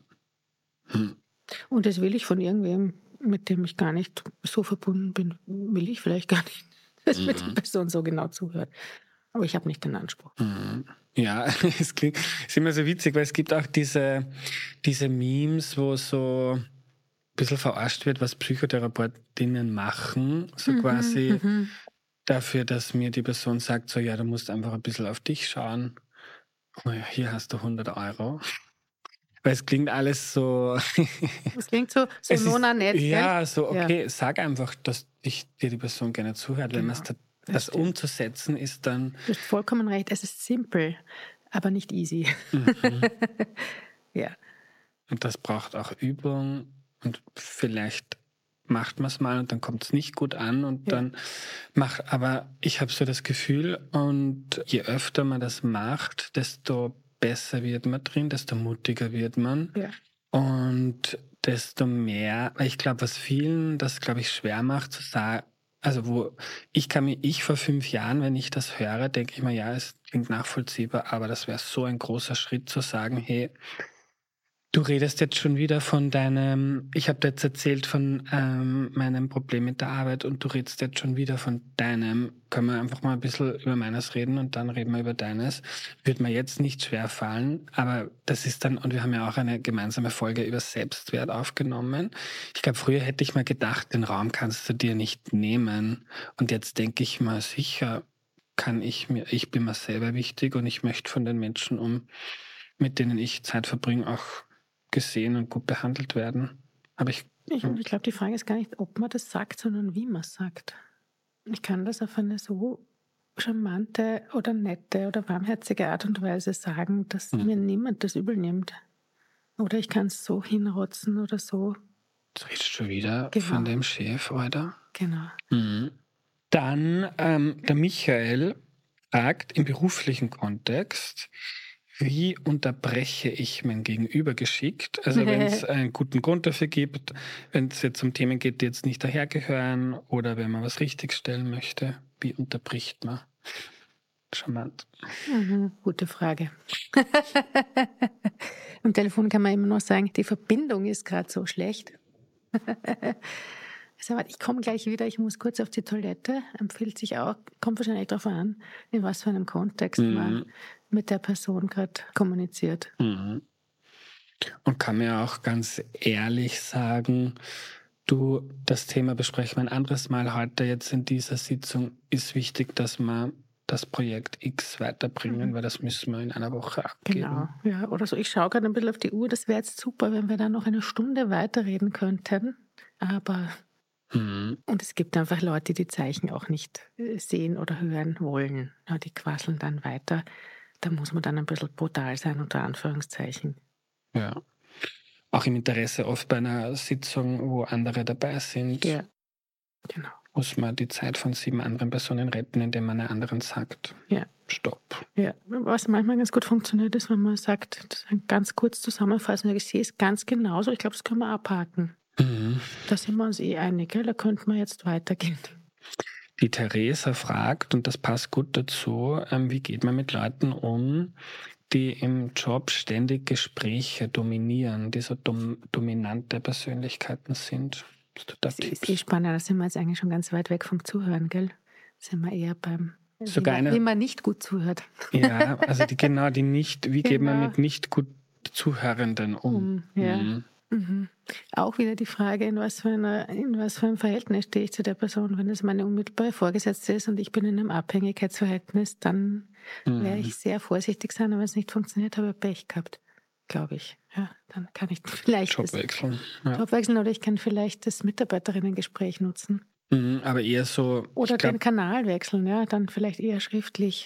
Und das will ich von irgendwem, mit dem ich gar nicht so verbunden bin, will ich vielleicht gar nicht, dass mir die Person so genau zuhört. Aber ich habe nicht den Anspruch. Ja, es ist immer so witzig, weil es gibt auch diese Memes, wo so ein bisschen verarscht wird, was Psychotherapeutinnen machen. So quasi dafür, dass mir die Person sagt, so ja, du musst einfach ein bisschen auf dich schauen. Oh ja, hier hast du 100 €. Weil es klingt alles so... Das klingt so Nona nett, ja, gell? so okay, sag einfach, dass dir die Person gerne zuhört. Wenn man das umzusetzen ist, dann... Du hast vollkommen recht, es ist simpel, aber nicht easy. Ja. Und das braucht auch Übung und vielleicht macht man es mal und dann kommt es nicht gut an und dann aber ich habe so das Gefühl, und je öfter man das macht, desto besser wird man drin, desto mutiger wird man und desto mehr, weil ich glaube, was vielen das, glaube ich, schwer macht zu sagen, also ich vor 5 Jahren, wenn ich das höre, denke ich mir, ja, es klingt nachvollziehbar, aber das wäre so ein großer Schritt zu sagen, hey, du redest jetzt schon wieder von ich habe dir jetzt erzählt von meinem Problem mit der Arbeit und du redest jetzt schon wieder von deinem. Können wir einfach mal ein bisschen über meines reden und dann reden wir über deines. Wird mir jetzt nicht schwer fallen, aber das ist dann, und wir haben ja auch eine gemeinsame Folge über Selbstwert aufgenommen. Ich glaube, früher hätte ich mal gedacht, den Raum kannst du dir nicht nehmen. Und jetzt denke ich mal, sicher ich bin mir selber wichtig und ich möchte von den Menschen mit denen ich Zeit verbringe, auch gesehen und gut behandelt werden. Aber ich glaube, die Frage ist gar nicht, ob man das sagt, sondern wie man es sagt. Ich kann das auf eine so charmante oder nette oder warmherzige Art und Weise sagen, dass mir niemand das übel nimmt. Oder ich kann es so hinrotzen oder so. Du redest schon wieder von dem Chef, oder? Genau. Dann der Michael fragt im beruflichen Kontext, wie unterbreche ich mein Gegenüber geschickt? Also wenn es einen guten Grund dafür gibt, wenn es jetzt um Themen geht, die jetzt nicht dahergehören oder wenn man was richtigstellen möchte, wie unterbricht man? Charmant. Gute Frage. Am Telefon kann man immer noch sagen, die Verbindung ist gerade so schlecht. Also, ich komme gleich wieder, ich muss kurz auf die Toilette. Empfiehlt sich auch, kommt wahrscheinlich darauf an, in was für einem Kontext man mit der Person gerade kommuniziert. Und kann mir auch ganz ehrlich sagen, Du, das Thema besprechen wir ein anderes Mal. Heute jetzt in dieser Sitzung ist wichtig, dass wir das Projekt X weiterbringen, weil das müssen wir in einer Woche abgeben. Genau, ja, oder so. Ich schaue gerade ein bisschen auf die Uhr. Das wäre jetzt super, wenn wir da noch eine Stunde weiterreden könnten. Aber und es gibt einfach Leute, die Zeichen auch nicht sehen oder hören wollen. Ja, die quasseln dann weiter. Da muss man dann ein bisschen brutal sein, unter Anführungszeichen. Ja. Auch im Interesse oft bei einer Sitzung, wo andere dabei sind, Ja, genau. muss man die Zeit von 7 anderen Personen retten, indem man einer anderen sagt, Ja. Stopp. Ja, was manchmal ganz gut funktioniert, ist, wenn man sagt, ganz kurz zusammenfassen, ich sehe es ganz genauso, ich glaube, das können wir abhaken. Da sind wir uns einig, gell? Da könnten wir jetzt weitergehen. Die Theresa fragt, und das passt gut dazu, wie geht man mit Leuten um, die im Job ständig Gespräche dominieren, die so dominante Persönlichkeiten sind? Hast du da Das Tipps? ist spannend, da sind wir jetzt eigentlich schon ganz weit weg vom Zuhören, gell? Da sind wir eher beim, Sogar wie man nicht gut zuhört. Ja, also die nicht, wie geht man mit nicht gut Zuhörenden um? Ja. Auch wieder die Frage, in was für einem Verhältnis stehe ich zu der Person. Wenn es meine unmittelbare Vorgesetzte ist und ich bin in einem Abhängigkeitsverhältnis, dann werde ich sehr vorsichtig sein. Und wenn es nicht funktioniert, habe ich Pech gehabt, glaube ich. Ja, dann kann ich vielleicht Job wechseln. Job wechseln oder ich kann vielleicht das Mitarbeiterinnengespräch nutzen. Aber eher so... Oder den Kanal wechseln, ja, dann vielleicht eher schriftlich.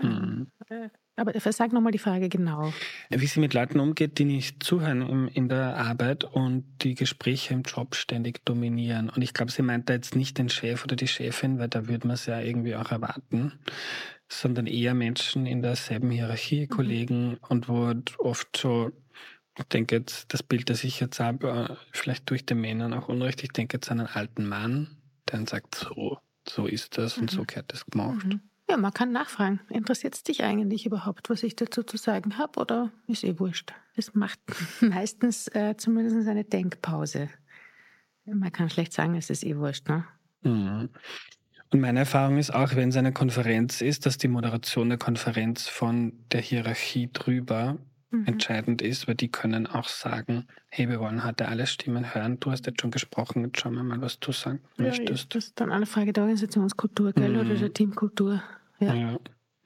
Aber sag nochmal die Frage genau. Wie sie mit Leuten umgeht, die nicht zuhören in der Arbeit und die Gespräche im Job ständig dominieren. Und ich glaube, sie meint da jetzt nicht den Chef oder die Chefin, weil da würde man es ja irgendwie auch erwarten, sondern eher Menschen in derselben Hierarchie, Kollegen, und wo oft so, ich denke jetzt, das Bild, das ich jetzt habe, vielleicht durch den Männern auch unrecht, ich denke jetzt an einen alten Mann, der dann sagt, so ist das und so gehört das gemacht. Ja, man kann nachfragen. Interessiert es dich eigentlich überhaupt, was ich dazu zu sagen habe, oder ist wurscht? Es macht meistens zumindest eine Denkpause. Man kann schlecht sagen, es ist wurscht, ne? Und meine Erfahrung ist auch, wenn es eine Konferenz ist, dass die Moderation der Konferenz von der Hierarchie drüber entscheidend ist, weil die können auch sagen, hey, wir wollen heute alle Stimmen hören, du hast jetzt schon gesprochen, jetzt schauen wir mal, was du sagen möchtest. Das ist dann eine Frage der Organisationskultur, gell, oder der Teamkultur. Ja.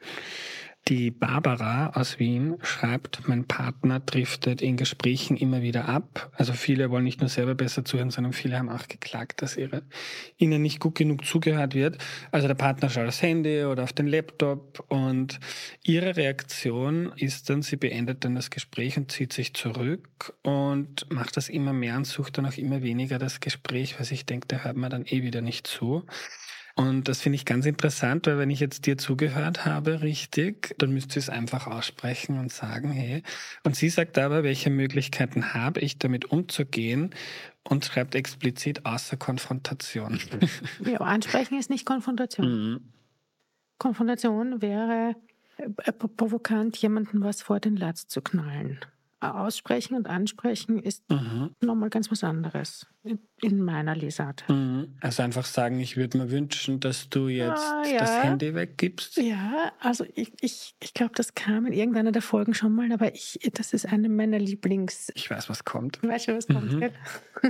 Die Barbara aus Wien schreibt, mein Partner driftet in Gesprächen immer wieder ab. Also viele wollen nicht nur selber besser zuhören, sondern viele haben auch geklagt, dass ihnen nicht gut genug zugehört wird. Also der Partner schaut aufs Handy oder auf den Laptop und ihre Reaktion ist dann, sie beendet dann das Gespräch und zieht sich zurück und macht das immer mehr und sucht dann auch immer weniger das Gespräch, weil sich denkt, da hört man dann wieder nicht zu. Und das finde ich ganz interessant, weil wenn ich jetzt dir zugehört habe, richtig, dann müsst ihr es einfach aussprechen und sagen, hey. Und sie sagt aber, welche Möglichkeiten habe ich, damit umzugehen, und schreibt explizit außer Konfrontation. Ja, ansprechen ist nicht Konfrontation. Konfrontation wäre provokant, jemandem was vor den Latz zu knallen. Aussprechen und ansprechen ist nochmal ganz was anderes in meiner Lesart. Also einfach sagen, ich würde mir wünschen, dass du jetzt das Handy weggibst. Ja, also ich glaube, das kam in irgendeiner der Folgen schon mal, aber das ist eine meiner Lieblings... Ich weiß, was kommt. Weißt du, was kommt? Gell?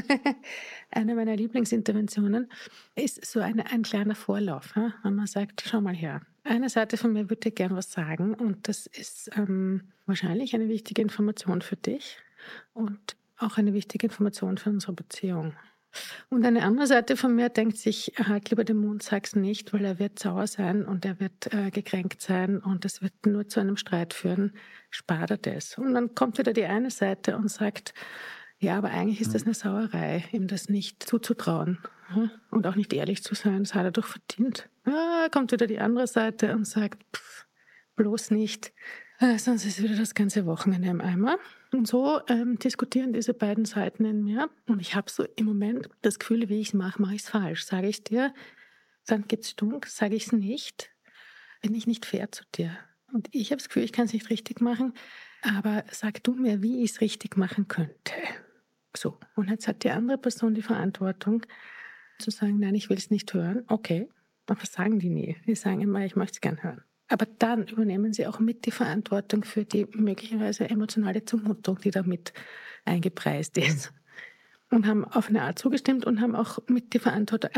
Eine meiner Lieblingsinterventionen ist so ein kleiner Vorlauf, wenn man sagt, schau mal her. Eine Seite von mir würde dir gern was sagen und das ist wahrscheinlich eine wichtige Information für dich und auch eine wichtige Information für unsere Beziehung. Und eine andere Seite von mir denkt sich, halt lieber den Mund, sag's nicht, weil er wird sauer sein und er wird gekränkt sein und es wird nur zu einem Streit führen. Spar dir das. Und dann kommt wieder die eine Seite und sagt, ja, aber eigentlich ist das eine Sauerei, ihm das nicht zuzutrauen und auch nicht ehrlich zu sein, das hat er doch verdient. Kommt wieder die andere Seite und sagt, bloß nicht, sonst ist wieder das ganze Wochenende im Eimer. Und so diskutieren diese beiden Seiten in mir. Und ich habe so im Moment das Gefühl, wie ich es mache ich es falsch. Sage ich dir, dann gibt's Stunk, sage ich es nicht, bin ich nicht fair zu dir. Und ich habe das Gefühl, ich kann es nicht richtig machen, aber sag du mir, wie ich es richtig machen könnte. So, und jetzt hat die andere Person die Verantwortung, zu sagen, nein, ich will es nicht hören. Okay, aber sagen die nie. Die sagen immer, ich möchte es gern hören. Aber dann übernehmen sie auch mit die Verantwortung für die möglicherweise emotionale Zumutung, die damit eingepreist ist. und haben auf eine Art zugestimmt und haben auch mit die Verantwortung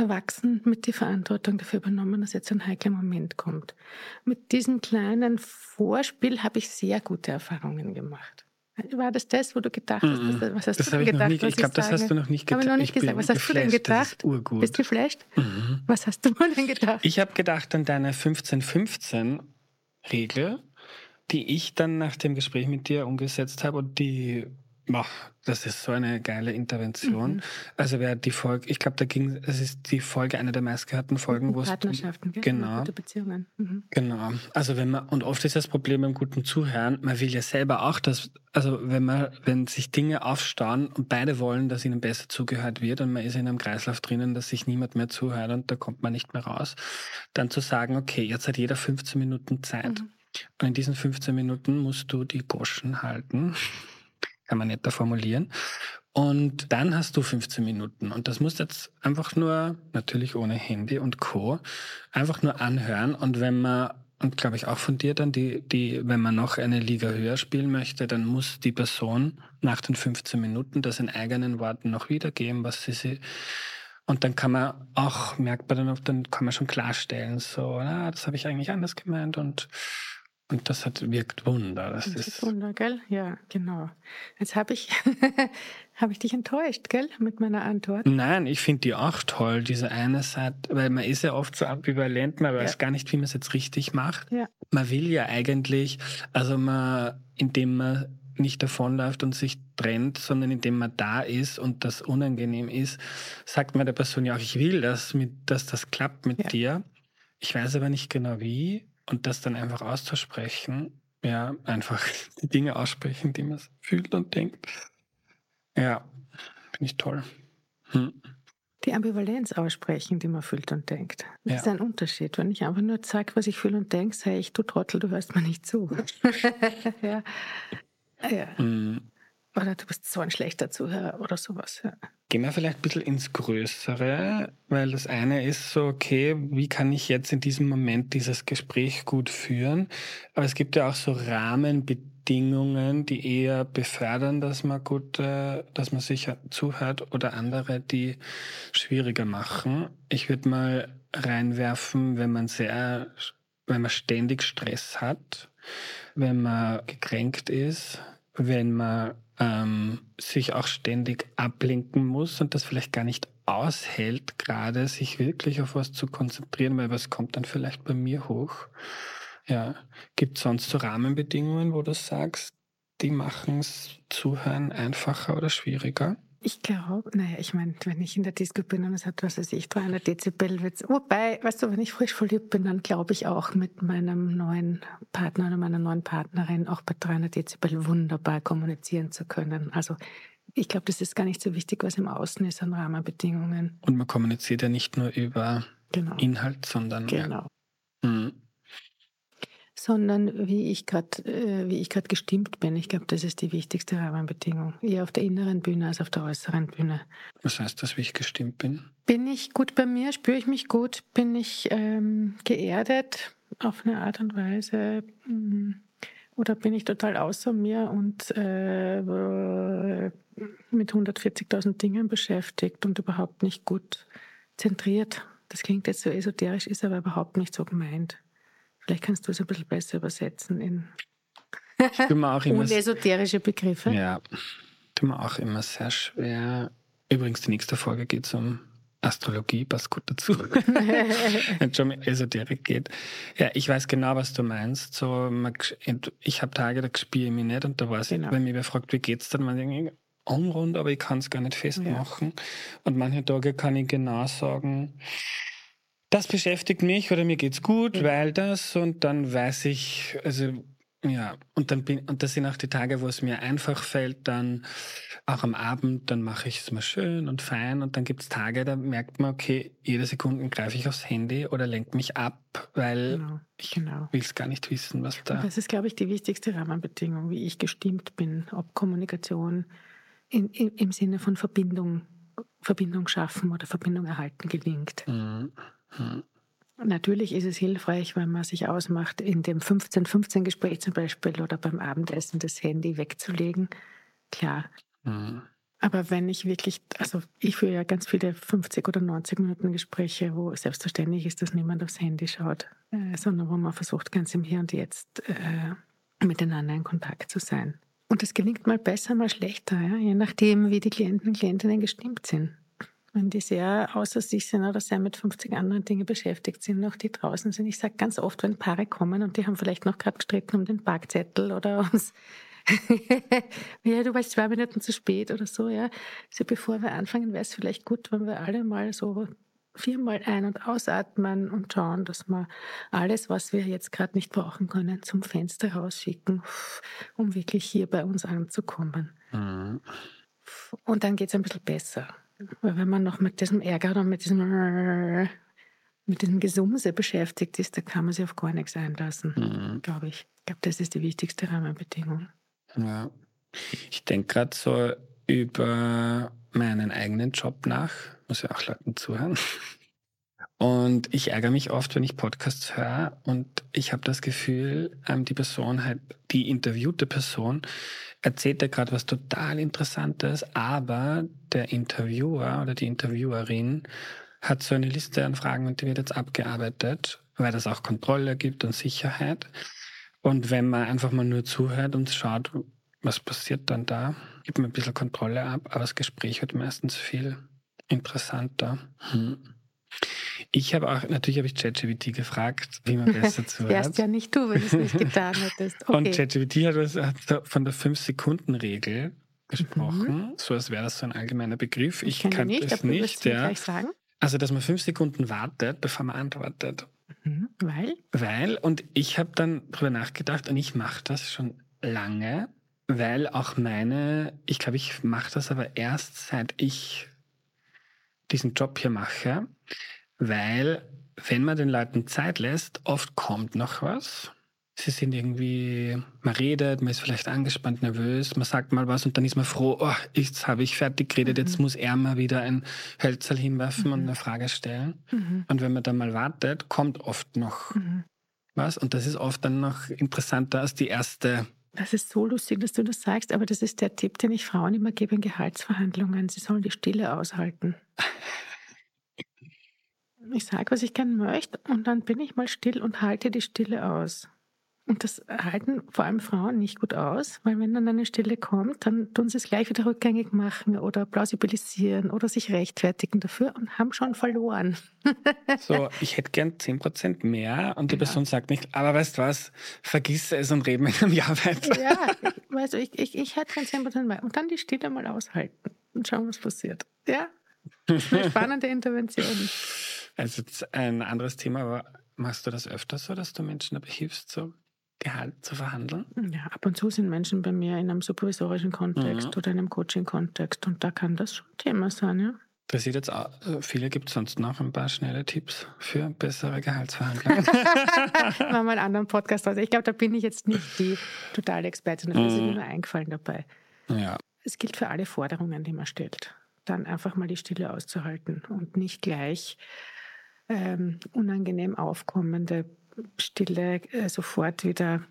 dafür übernommen, dass jetzt ein heikler Moment kommt. Mit diesem kleinen Vorspiel habe ich sehr gute Erfahrungen gemacht. War das, wo du gedacht hast? Was hast Das du habe denn ich noch gedacht? nie, ich glaube, das hast du noch nicht Habe getan. ich noch nicht gesagt. Was hast du denn gedacht? Das ist urgut. Bist du geflasht? Was hast du denn gedacht? Ich habe gedacht an deine 15-15-Regel, die ich dann nach dem Gespräch mit dir umgesetzt habe und das ist so eine geile Intervention. Also wer die Folge, ich glaube, es ist die Folge, eine der meistgehörten Folgen, wo es Partnerschaften, genau, gute Beziehungen. genau. Also und oft ist das Problem beim guten Zuhören, man will ja selber auch, wenn sich Dinge aufstauen und beide wollen, dass ihnen besser zugehört wird und man ist in einem Kreislauf drinnen, dass sich niemand mehr zuhört und da kommt man nicht mehr raus, dann zu sagen, okay, jetzt hat jeder 15 Minuten Zeit. Und in diesen 15 Minuten musst du die Goschen halten. Kann man netter formulieren. Und dann hast du 15 Minuten. Und das musst du jetzt einfach nur, natürlich ohne Handy und Co., einfach nur anhören. Und und glaube ich auch von dir dann, wenn man noch eine Liga höher spielen möchte, dann muss die Person nach den 15 Minuten das in eigenen Worten noch wiedergeben, und dann dann kann man schon klarstellen, so, das habe ich eigentlich anders gemeint und das wirkt Wunder. Das ist Wunder, gell? Ja, genau. Jetzt habe ich dich enttäuscht, gell, mit meiner Antwort? Nein, ich finde die auch toll, diese eine Seite, weil man ist ja oft so ambivalent, man weiß gar nicht, wie man es jetzt richtig macht. Ja. Man will ja eigentlich, indem man nicht davonläuft und sich trennt, sondern indem man da ist und das unangenehm ist, sagt man der Person ja auch, ich will, dass das klappt mit dir. Ich weiß aber nicht genau wie. Und das dann einfach auszusprechen, einfach die Dinge aussprechen, die man fühlt und denkt. Ja, finde ich toll. Die Ambivalenz aussprechen, die man fühlt und denkt. Das ist ein Unterschied. Wenn ich einfach nur sage, was ich fühle und denke, sage ich, du Trottel, du hörst mir nicht zu. Ja. Oder du bist so ein schlechter Zuhörer oder sowas. Ja. Gehen wir vielleicht ein bisschen ins Größere, weil das eine ist so, okay, wie kann ich jetzt in diesem Moment dieses Gespräch gut führen? Aber es gibt ja auch so Rahmenbedingungen, die eher befördern, dass man sicher zuhört, oder andere, die schwieriger machen. Ich würde mal reinwerfen, wenn man ständig Stress hat, wenn man gekränkt ist, wenn man sich auch ständig ablenken muss und das vielleicht gar nicht aushält, gerade sich wirklich auf was zu konzentrieren, weil was kommt dann vielleicht bei mir hoch. Ja, gibt es sonst so Rahmenbedingungen, wo du sagst, die machen es Zuhören einfacher oder schwieriger? Ich glaube, ich meine, wenn ich in der Disco bin und es hat, 300 Dezibel, wobei, weißt du, wenn ich frisch verliebt bin, dann glaube ich auch mit meinem neuen Partner oder meiner neuen Partnerin auch bei 300 Dezibel wunderbar kommunizieren zu können. Also ich glaube, das ist gar nicht so wichtig, was im Außen ist an Rahmenbedingungen. Und man kommuniziert ja nicht nur über Inhalt, sondern sondern wie ich gerade gestimmt bin. Ich glaube, das ist die wichtigste Rahmenbedingung. Eher auf der inneren Bühne als auf der äußeren Bühne. Was heißt das, wie ich gestimmt bin? Bin ich gut bei mir? Spüre ich mich gut? Bin ich geerdet auf eine Art und Weise? Oder bin ich total außer mir und mit 140.000 Dingen beschäftigt und überhaupt nicht gut zentriert? Das klingt jetzt so esoterisch, ist aber überhaupt nicht so gemeint. Vielleicht kannst du es ein bisschen besser übersetzen in unesoterische Begriffe. Ja, tut mir auch immer sehr schwer. Übrigens, die nächste Folge geht es um Astrologie, passt gut dazu. Wenn es schon um Esoterik geht. Ja, ich weiß genau, was du meinst. So, ich habe Tage, da spiele ich mich nicht und da weiß ich, wenn mich wer fragt, wie geht's dann, man denkt, unrund, aber ich kann es gar nicht festmachen. Ja. Und manche Tage kann ich genau sagen, das beschäftigt mich oder mir geht's gut, weil das, und dann weiß ich, und das sind auch die Tage, wo es mir einfach fällt, dann auch am Abend, dann mache ich es mal schön und fein, und dann gibt's Tage, da merkt man, okay, jede Sekunde greife ich aufs Handy oder lenke mich ab, weil ich will es gar nicht wissen, was da... Das ist, glaube ich, die wichtigste Rahmenbedingung, wie ich gestimmt bin, ob Kommunikation im Sinne von Verbindung schaffen oder Verbindung erhalten gelingt. Natürlich ist es hilfreich, wenn man sich ausmacht, in dem 15-15-Gespräch zum Beispiel oder beim Abendessen das Handy wegzulegen. Klar. Aber wenn ich wirklich, also ich führe ja ganz viele 50 oder 90 Minuten Gespräche, wo selbstverständlich ist, dass niemand aufs Handy schaut, sondern wo man versucht, ganz im Hier und Jetzt miteinander in Kontakt zu sein. Und es gelingt mal besser, mal schlechter, ja? Je nachdem, wie die Klienten und Klientinnen gestimmt sind. Wenn die sehr außer sich sind oder sehr mit 50 anderen Dingen beschäftigt sind, noch die draußen sind. Ich sage ganz oft, wenn Paare kommen und die haben vielleicht noch gerade gestritten um den Parkzettel oder ums ja, du warst 2 Minuten zu spät oder so, ja. Also bevor wir anfangen, wäre es vielleicht gut, wenn wir alle mal so 4-mal ein- und ausatmen und schauen, dass wir alles, was wir jetzt gerade nicht brauchen können, zum Fenster rausschicken, um wirklich hier bei uns anzukommen. Mhm. Und dann geht es ein bisschen besser. Weil wenn man noch mit diesem Ärger oder mit diesem Gesumse beschäftigt ist, da kann man sich auf gar nichts einlassen, glaube ich. Ich glaube, das ist die wichtigste Rahmenbedingung. Ja. Ich denke gerade so über meinen eigenen Job nach, muss ja auch Leuten zuhören. Und ich ärgere mich oft, wenn ich Podcasts höre und ich habe das Gefühl, die Person, halt die interviewte Person, erzählt ja gerade was total Interessantes, aber der Interviewer oder die Interviewerin hat so eine Liste an Fragen und die wird jetzt abgearbeitet, weil das auch Kontrolle gibt und Sicherheit. Und wenn man einfach mal nur zuhört und schaut, was passiert dann da, gibt man ein bisschen Kontrolle ab, aber das Gespräch wird meistens viel interessanter. Natürlich habe ich ChatGPT gefragt, wie man besser zuhört. Wärst ja nicht du, wenn du es nicht getan hättest. Okay. Und ChatGPT hat von der 5-Sekunden-Regel gesprochen, so als wäre das so ein allgemeiner Begriff. Ich kann es nicht. Ja. Gleich sagen? Also, dass man 5 Sekunden wartet, bevor man antwortet. Weil? Und ich habe dann drüber nachgedacht und ich mache das schon lange, weil auch ich glaube, ich mache das aber erst seit ich diesen Job hier mache, weil wenn man den Leuten Zeit lässt, oft kommt noch was. Sie sind irgendwie, man redet, man ist vielleicht angespannt, nervös, man sagt mal was und dann ist man froh, oh, jetzt habe ich fertig geredet, jetzt muss er mal wieder ein Hölzerl hinwerfen und eine Frage stellen. Und wenn man dann mal wartet, kommt oft noch was und das ist oft dann noch interessanter als die erste. Das ist so lustig, dass du das sagst, aber das ist der Tipp, den ich Frauen immer gebe in Gehaltsverhandlungen. Sie sollen die Stille aushalten. Ich sage, was ich gerne möchte und dann bin ich mal still und halte die Stille aus. Und das halten vor allem Frauen nicht gut aus, weil wenn dann eine Stille kommt, dann tun sie es gleich wieder rückgängig machen oder plausibilisieren oder sich rechtfertigen dafür und haben schon verloren. So, ich hätte gern 10% mehr und die Person sagt nicht, aber weißt du was, vergiss es und reden wir in einem Jahr weiter. Ja, ich hätte gern 10% mehr. Und dann die Stille mal aushalten und schauen, was passiert. Ja, eine spannende Intervention. Also ein anderes Thema, aber machst du das öfter so, dass du Menschen dabei hilfst, so Gehalt zu verhandeln? Ja, ab und zu sind Menschen bei mir in einem supervisorischen Kontext oder in einem Coaching-Kontext und da kann das schon Thema sein, ja. Interessiert jetzt auch, viele gibt es sonst noch ein paar schnelle Tipps für bessere Gehaltsverhandlungen. Machen wir einen anderen Podcast aus. Ich glaube, da bin ich jetzt nicht die totale Expertin, das ist mir nur eingefallen dabei. Ja. Es gilt für alle Forderungen, die man stellt. Dann einfach mal die Stille auszuhalten und nicht gleich unangenehm aufkommende Stille sofort wieder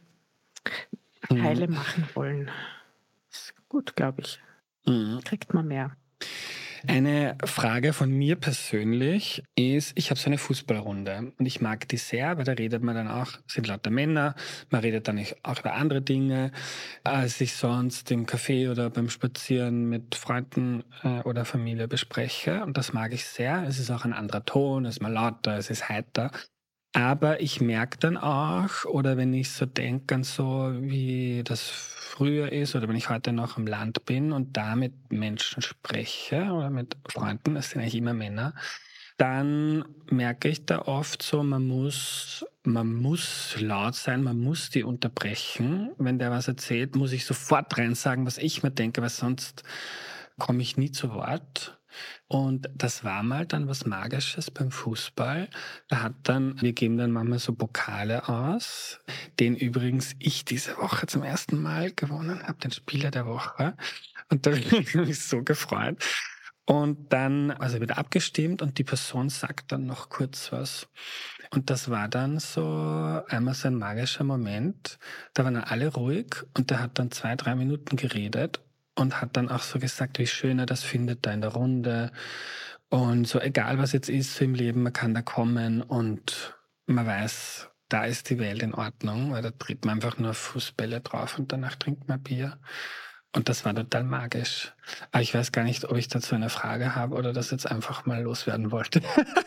heile machen wollen. Ist gut, glaube ich. Kriegt man mehr. Eine Frage von mir persönlich ist, ich habe so eine Fußballrunde und ich mag die sehr, weil da redet man dann auch, sind lauter Männer, man redet dann auch über andere Dinge, als ich sonst im Café oder beim Spazieren mit Freunden oder Familie bespreche und das mag ich sehr. Es ist auch ein anderer Ton, es ist mal lauter, es ist heiter. Aber ich merke dann auch, oder wenn ich so denke an so, wie das früher ist, oder wenn ich heute noch im Land bin und da mit Menschen spreche oder mit Freunden, das sind eigentlich immer Männer, dann merke ich da oft so, man muss laut sein, man muss die unterbrechen. Wenn der was erzählt, muss ich sofort rein sagen, was ich mir denke, weil sonst komme ich nie zu Wort. Und das war mal dann was Magisches beim Fußball. Wir geben dann manchmal so Pokale aus, den übrigens ich diese Woche zum ersten Mal gewonnen habe, den Spieler der Woche. Und da bin ich mich so gefreut. Und dann, also wird abgestimmt und die Person sagt dann noch kurz was. Und das war dann so einmal so ein magischer Moment. Da waren dann alle ruhig und der hat dann 2-3 Minuten geredet. und hat dann auch so gesagt, wie schön er das findet da in der Runde. Und so egal, was jetzt ist so im Leben, man kann da kommen und man weiß, da ist die Welt in Ordnung, weil da tritt man einfach nur Fußbälle drauf und danach trinkt man Bier. Und das war total magisch. Aber ich weiß gar nicht, ob ich dazu eine Frage habe oder das jetzt einfach mal loswerden wollte.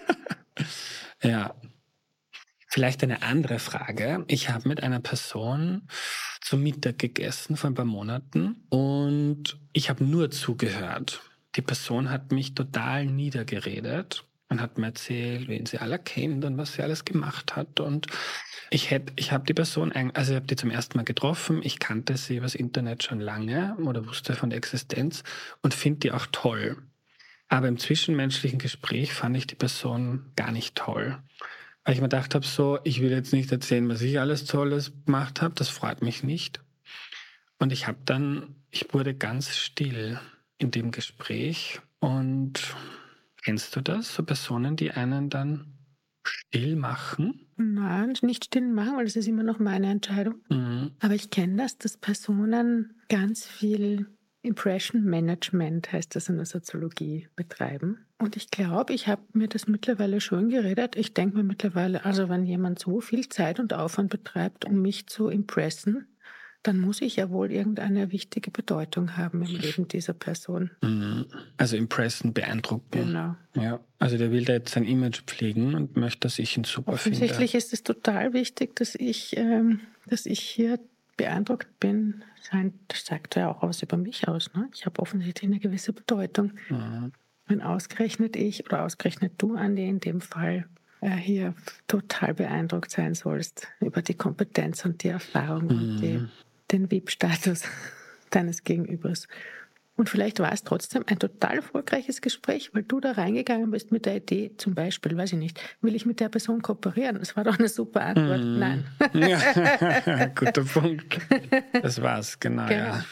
Ja. Vielleicht eine andere Frage. Ich habe mit einer Person zum Mittag gegessen vor ein paar Monaten und ich habe nur zugehört. Die Person hat mich total niedergeredet und hat mir erzählt, wen sie alle kennt und was sie alles gemacht hat. Und ich habe die Person, also ich habe die zum ersten Mal getroffen. Ich kannte sie übers Internet schon lange oder wusste von der Existenz und finde die auch toll. Aber im zwischenmenschlichen Gespräch fand ich die Person gar nicht toll. Weil ich mir gedacht habe, so, ich will jetzt nicht erzählen, was ich alles Tolles gemacht habe, das freut mich nicht. Und ich wurde ganz still in dem Gespräch. Und kennst du das, so Personen, die einen dann still machen? Nein, nicht still machen, weil das ist immer noch meine Entscheidung. Mhm. Aber ich kenne das, dass Personen ganz viel Impression Management, heißt das in der Soziologie, betreiben. Und ich glaube, ich habe mir das mittlerweile schön geredet. Ich denke mir mittlerweile, also wenn jemand so viel Zeit und Aufwand betreibt, um mich zu impressen, dann muss ich ja wohl irgendeine wichtige Bedeutung haben im Leben dieser Person. Mhm. Also impressen, beeindrucken. Genau. Ja, also der will da jetzt sein Image pflegen und möchte, dass ich ihn super finde. Offensichtlich ist es total wichtig, dass ich hier beeindruckt bin. Das sagt ja auch was über mich aus. Ne? Ich habe offensichtlich eine gewisse Bedeutung. Mhm. Wenn ausgerechnet ich oder ausgerechnet du, Andi, in dem Fall hier total beeindruckt sein sollst über die Kompetenz und die Erfahrung und den VIP-Status deines Gegenübers. Und vielleicht war es trotzdem ein total erfolgreiches Gespräch, weil du da reingegangen bist mit der Idee, zum Beispiel, weiß ich nicht, will ich mit der Person kooperieren? Das war doch eine super Antwort. Nein. Ja, guter Punkt. Das war's, genau. Ja.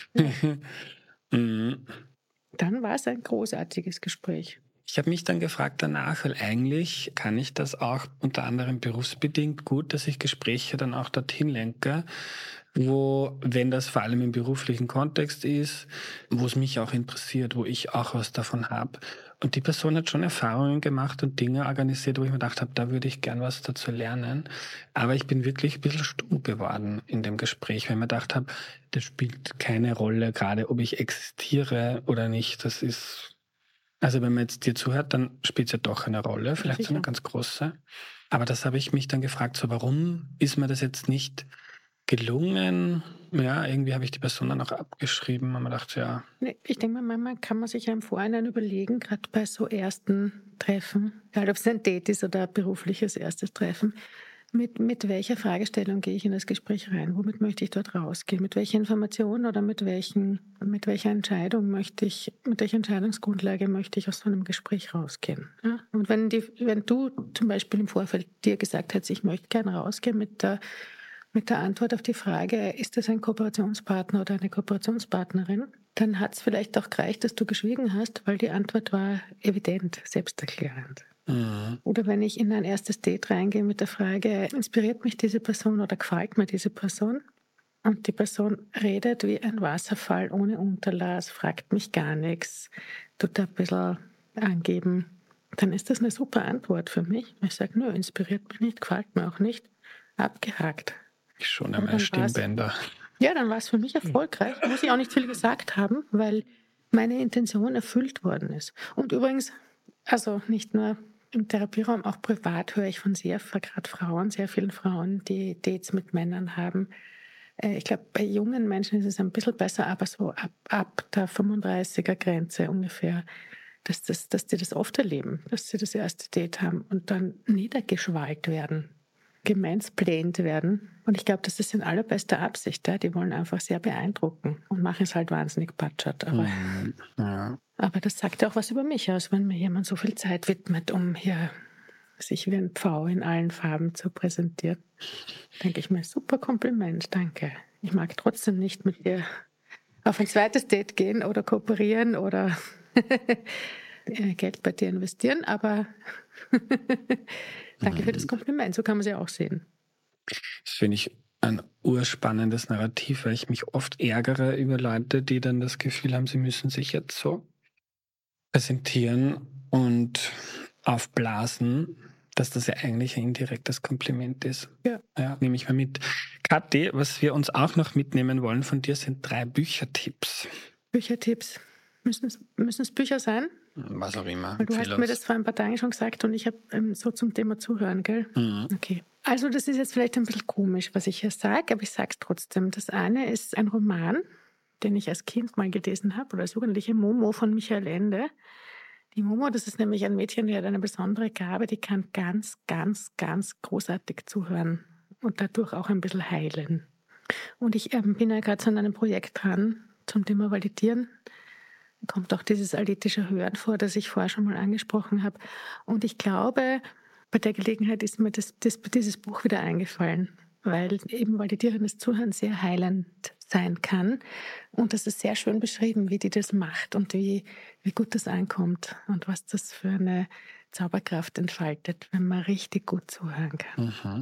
Dann war es ein großartiges Gespräch. Ich habe mich dann gefragt danach, weil eigentlich kann ich das auch unter anderem berufsbedingt gut, dass ich Gespräche dann auch dorthin lenke, wo, wenn das vor allem im beruflichen Kontext ist, wo es mich auch interessiert, wo ich auch was davon habe. Und die Person hat schon Erfahrungen gemacht und Dinge organisiert, wo ich mir gedacht habe, da würde ich gern was dazu lernen. Aber ich bin wirklich ein bisschen stumm geworden in dem Gespräch, weil ich mir gedacht habe, das spielt keine Rolle, gerade ob ich existiere oder nicht. Das ist... Also wenn man jetzt dir zuhört, dann spielt es ja doch eine Rolle, vielleicht so eine ganz große. Aber das habe ich mich dann gefragt, so warum ist mir das jetzt nicht gelungen? Ja, irgendwie habe ich die Person dann auch abgeschrieben und man dachte, ja. Ich denke mal, manchmal kann man sich ja im Vorhinein überlegen, gerade bei so ersten Treffen, egal ob es ein Date ist oder ein berufliches erstes Treffen, mit welcher Fragestellung gehe ich in das Gespräch rein? Womit möchte ich dort rausgehen? Mit welcher Information oder mit welcher Entscheidung mit welcher Entscheidungsgrundlage möchte ich aus so einem Gespräch rausgehen? Ja? Und wenn du zum Beispiel im Vorfeld dir gesagt hättest, ich möchte gerne rausgehen mit der Antwort auf die Frage, ist das ein Kooperationspartner oder eine Kooperationspartnerin, dann hat es vielleicht auch gereicht, dass du geschwiegen hast, weil die Antwort war evident, selbsterklärend. Oder wenn ich in ein erstes Date reingehe mit der Frage, inspiriert mich diese Person oder gefällt mir diese Person? Und die Person redet wie ein Wasserfall ohne Unterlass, fragt mich gar nichts, tut da ein bisschen angeben, dann ist das eine super Antwort für mich. Ich sage, nö, inspiriert mich nicht, gefällt mir auch nicht, abgehakt. Schon einmal Stimmbänder. Ja, dann war es für mich erfolgreich. Muss ich auch nicht viel gesagt haben, weil meine Intention erfüllt worden ist. Und übrigens, also nicht nur im Therapieraum, auch privat höre ich von gerade sehr vielen Frauen, die Dates mit Männern haben. Ich glaube, bei jungen Menschen ist es ein bisschen besser, aber so ab der 35er-Grenze ungefähr, dass die das oft erleben, dass sie das erste Date haben und dann niedergeschwallt werden, gemansplained werden. Und ich glaube, das ist in allerbester Absicht. Ja? Die wollen einfach sehr beeindrucken und machen es halt wahnsinnig patschert. Aber das sagt ja auch was über mich aus, wenn mir jemand so viel Zeit widmet, um hier sich wie ein Pfau in allen Farben zu präsentieren. Denke ich mir, super Kompliment, danke. Ich mag trotzdem nicht mit dir auf ein zweites Date gehen oder kooperieren oder Geld bei dir investieren, aber danke für das Kompliment, so kann man es ja auch sehen. Das finde ich ein urspannendes Narrativ, weil ich mich oft ärgere über Leute, die dann das Gefühl haben, sie müssen sich jetzt so präsentieren und aufblasen, dass das ja eigentlich ein indirektes Kompliment ist. Ja, nehme ich mal mit. Kathi, was wir uns auch noch mitnehmen wollen von dir, sind 3 Büchertipps. Büchertipps. Müssen es Bücher sein? Was auch immer. Weil du hast mir das vor ein paar Tagen schon gesagt und ich habe so zum Thema Zuhören, gell? Mhm. Okay. Also das ist jetzt vielleicht ein bisschen komisch, was ich hier sage, aber ich sage es trotzdem. Das eine ist ein Roman, den ich als Kind mal gelesen habe, oder als Jugendliche, Momo von Michael Ende. Die Momo, das ist nämlich ein Mädchen, die hat eine besondere Gabe, die kann ganz, ganz, ganz großartig zuhören und dadurch auch ein bisschen heilen. Und ich bin ja gerade so an einem Projekt dran zum Thema Validieren. Da kommt auch dieses allitische Hören vor, das ich vorher schon mal angesprochen habe. Und ich glaube, bei der Gelegenheit ist mir dieses Buch wieder eingefallen, weil eben validierendes Zuhören sehr heilend sein kann. Und das ist sehr schön beschrieben, wie die das macht und wie gut das ankommt und was das für eine Zauberkraft entfaltet, wenn man richtig gut zuhören kann. Mhm.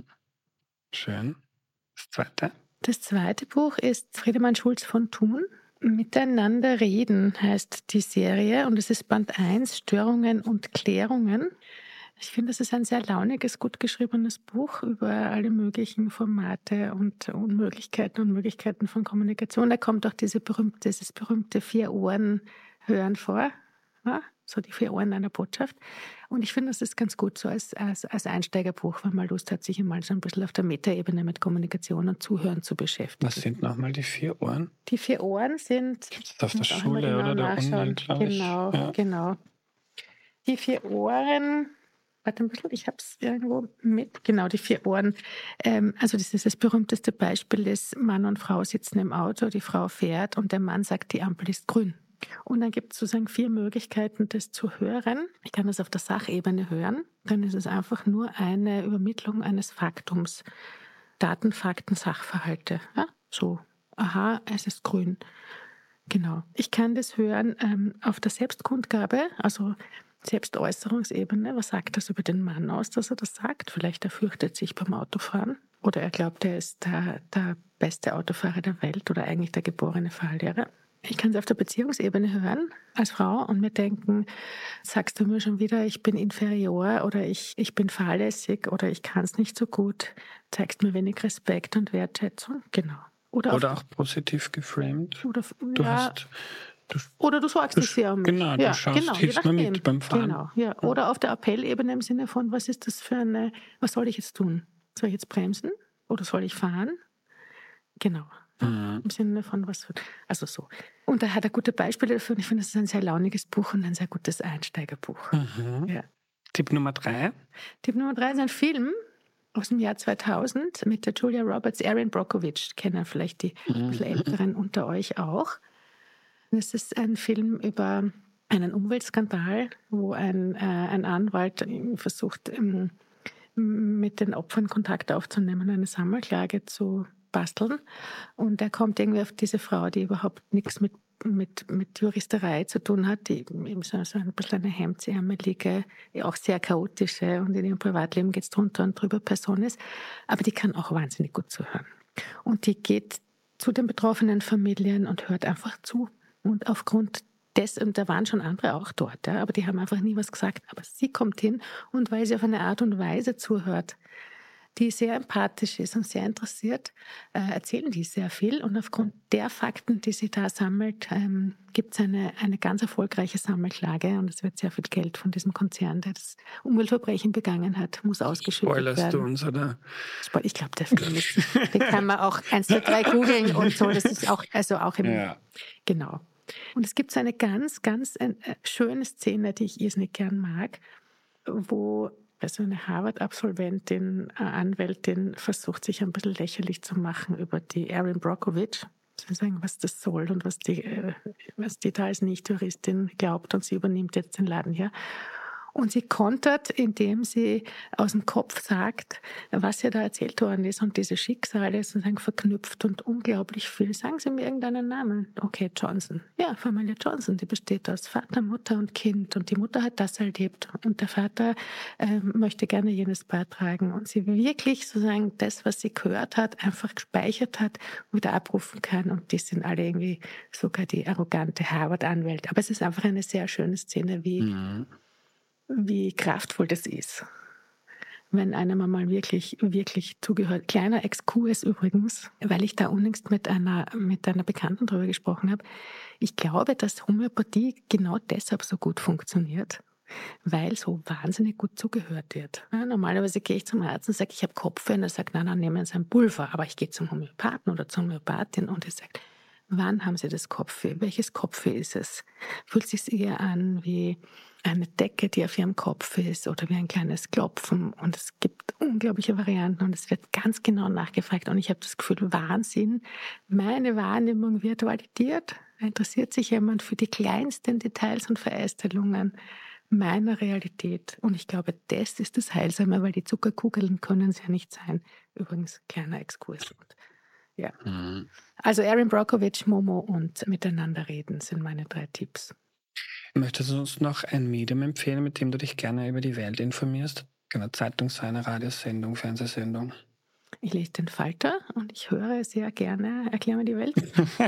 Schön. Das zweite? Das zweite Buch ist Friedemann Schulz von Thun. Miteinander reden heißt die Serie und es ist Band 1, Störungen und Klärungen. Ich finde, das ist ein sehr launiges, gut geschriebenes Buch über alle möglichen Formate und Unmöglichkeiten und Möglichkeiten von Kommunikation. Da kommt auch dieses berühmte 4-Ohren-Hören vor, ja? So die 4 Ohren einer Botschaft. Und ich finde, das ist ganz gut so als Einsteigerbuch, wenn man Lust hat, sich einmal so ein bisschen auf der Metaebene mit Kommunikation und Zuhören zu beschäftigen. Was sind nochmal die 4 Ohren? Die 4 Ohren sind... Das ist auf der Schule oder der Uni, glaube ich. Genau. Die 4 Ohren... Warte ein bisschen, ich habe es irgendwo mit. Genau, die 4 Ohren. Also das berühmteste Beispiel ist, Mann und Frau sitzen im Auto, die Frau fährt und der Mann sagt, die Ampel ist grün. Und dann gibt es sozusagen 4 Möglichkeiten, das zu hören. Ich kann das auf der Sachebene hören. Dann ist es einfach nur eine Übermittlung eines Faktums. Daten, Fakten, Sachverhalte. Ja? So, aha, es ist grün. Genau. Ich kann das hören auf der Selbstkundgabe, also Selbstäußerungsebene. Was sagt das über den Mann aus, dass er das sagt? Vielleicht er fürchtet sich beim Autofahren oder er glaubt, er ist der beste Autofahrer der Welt oder eigentlich der geborene Fahrlehrer. Ich kann es auf der Beziehungsebene hören als Frau und mir denken, sagst du mir schon wieder, ich bin inferior oder ich bin fahrlässig oder ich kann es nicht so gut, zeigst mir wenig Respekt und Wertschätzung. Genau. Oder auch positiv geframed. Oder du sagst es ja. Genau, du hilfst mir mit beim Fahren. Genau, ja. Oder auf der Appellebene im Sinne von, was ist das für was soll ich jetzt tun? Soll ich jetzt bremsen oder soll ich fahren? Genau. Mhm. Im Sinne von also so. Und da hat er gute Beispiele dafür und ich finde, das ist ein sehr launiges Buch und ein sehr gutes Einsteigerbuch. Mhm. Ja. Tipp Nummer 3? Tipp Nummer 3 ist ein Film aus dem Jahr 2000 mit der Julia Roberts, Erin Brockovich, kennen vielleicht die bisschen Älteren unter euch auch. Es ist ein Film über einen Umweltskandal, wo ein Anwalt versucht, mit den Opfern Kontakt aufzunehmen, eine Sammelklage zu basteln. Und er kommt irgendwie auf diese Frau, die überhaupt nichts mit Juristerei zu tun hat, die eben so ein bisschen eine hemdsärmelige, auch sehr chaotische und in ihrem Privatleben geht es drunter und drüber Person ist. Aber die kann auch wahnsinnig gut zuhören. Und die geht zu den betroffenen Familien und hört einfach zu. Und aufgrund dessen, und da waren schon andere auch dort, ja, aber die haben einfach nie was gesagt. Aber sie kommt hin und weil sie auf eine Art und Weise zuhört, die sehr empathisch ist und sehr interessiert, erzählen die sehr viel. Und aufgrund der Fakten, die sie da sammelt, gibt es eine ganz erfolgreiche Sammelklage. Und es wird sehr viel Geld von diesem Konzern, der das Umweltverbrechen begangen hat, muss ausgeschüttet werden. Spoilerst du uns, oder? Ich glaube, der Film ist, den kann man auch 1, 2, 3 googeln und so. Das ist auch im... Ja. Genau. Und es gibt so eine ganz, ganz schöne Szene, die ich irrsinnig gern mag, wo also eine Harvard-Absolventin, Anwältin, versucht, sich ein bisschen lächerlich zu machen über die Erin Brockovich. Zu sagen, was das soll und was die da als Nicht-Juristin glaubt. Und sie übernimmt jetzt den Laden hier. Und sie kontert, indem sie aus dem Kopf sagt, was ihr da erzählt worden ist und diese Schicksale sozusagen verknüpft und unglaublich viel. Sagen Sie mir irgendeinen Namen. Okay, Johnson. Ja, Familie Johnson, die besteht aus Vater, Mutter und Kind. Und die Mutter hat das erlebt und der Vater möchte gerne jenes beitragen. Und sie wirklich sozusagen das, was sie gehört hat, einfach gespeichert hat und wieder abrufen kann. Und die sind alle irgendwie sogar die arrogante Harvard-Anwälte. Aber es ist einfach eine sehr schöne Szene, wie kraftvoll das ist, wenn einem mal wirklich, wirklich zugehört. Kleiner Exkurs übrigens, weil ich da unlängst mit einer Bekannten darüber gesprochen habe. Ich glaube, dass Homöopathie genau deshalb so gut funktioniert, weil so wahnsinnig gut zugehört wird. Ja, normalerweise gehe ich zum Arzt und sage, ich habe Kopfweh, und er sagt, nein, nehmen Sie ein Pulver. Aber ich gehe zum Homöopathen oder zur Homöopathin und er sagt, wann haben Sie das Kopfweh? Welches Kopfweh ist es? Fühlt es sich eher an wie eine Decke, die auf Ihrem Kopf ist oder wie ein kleines Klopfen? Und es gibt unglaubliche Varianten und es wird ganz genau nachgefragt. Und ich habe das Gefühl, Wahnsinn, meine Wahrnehmung wird validiert. Da interessiert sich jemand für die kleinsten Details und Verästelungen meiner Realität. Und ich glaube, das ist das Heilsame, weil die Zuckerkugeln können es ja nicht sein. Übrigens, kleiner Exkurs. Ja. Also Erin Brockovich, Momo und Miteinander reden sind meine 3 Tipps. Möchtest du uns noch ein Medium empfehlen, mit dem du dich gerne über die Welt informierst? Eine Zeitung, eine Radiosendung, Fernsehsendung? Ich lese den Falter und ich höre sehr gerne Erklär mir die Welt.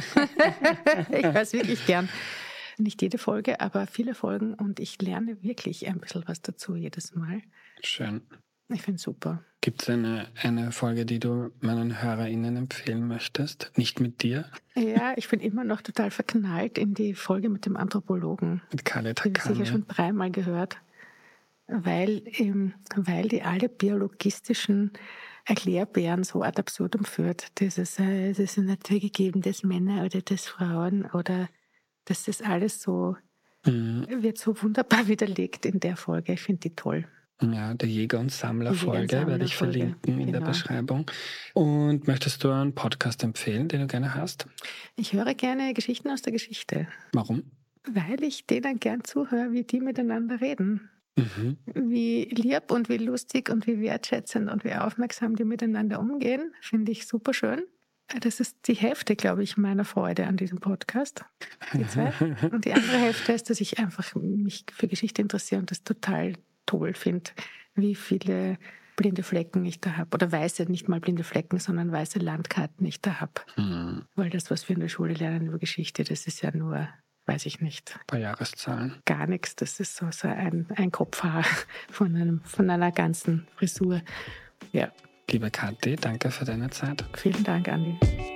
Ich höre es wirklich gern. Nicht jede Folge, aber viele Folgen und ich lerne wirklich ein bisschen was dazu jedes Mal. Schön. Ich finde es super. Gibt es eine Folge, die du meinen HörerInnen empfehlen möchtest? Nicht mit dir? Ja, ich bin immer noch total verknallt in die Folge mit dem Anthropologen. Mit Khaled Die habe ich sicher schon 3-mal gehört, weil die alle biologistischen Erklärbären so ad absurdum führt. Es ist natürlich gegeben, dass Männer oder dass Frauen oder dass das alles so wird so wunderbar widerlegt in der Folge. Ich finde die toll. Ja, der Jäger- und Sammler-Folge werde ich verlinken in der Beschreibung. Und möchtest du einen Podcast empfehlen, den du gerne hast? Ich höre gerne Geschichten aus der Geschichte. Warum? Weil ich denen gern zuhöre, wie die miteinander reden. Wie lieb und wie lustig und wie wertschätzend und wie aufmerksam die miteinander umgehen, finde ich super schön. Das ist die Hälfte, glaube ich, meiner Freude an diesem Podcast. Die 2. Und die andere Hälfte ist, dass ich einfach mich für Geschichte interessiere und das total toll finde, wie viele blinde Flecken ich da habe. Oder weiße, nicht mal blinde Flecken, sondern weiße Landkarten ich da habe. Weil das, was wir in der Schule lernen über Geschichte, das ist ja nur, weiß ich nicht. Ein paar Jahreszahlen. Gar nichts. Das ist so ein Kopfhaar von einer ganzen Frisur. Ja. Liebe Kathi, danke für deine Zeit. Vielen Dank, Andi.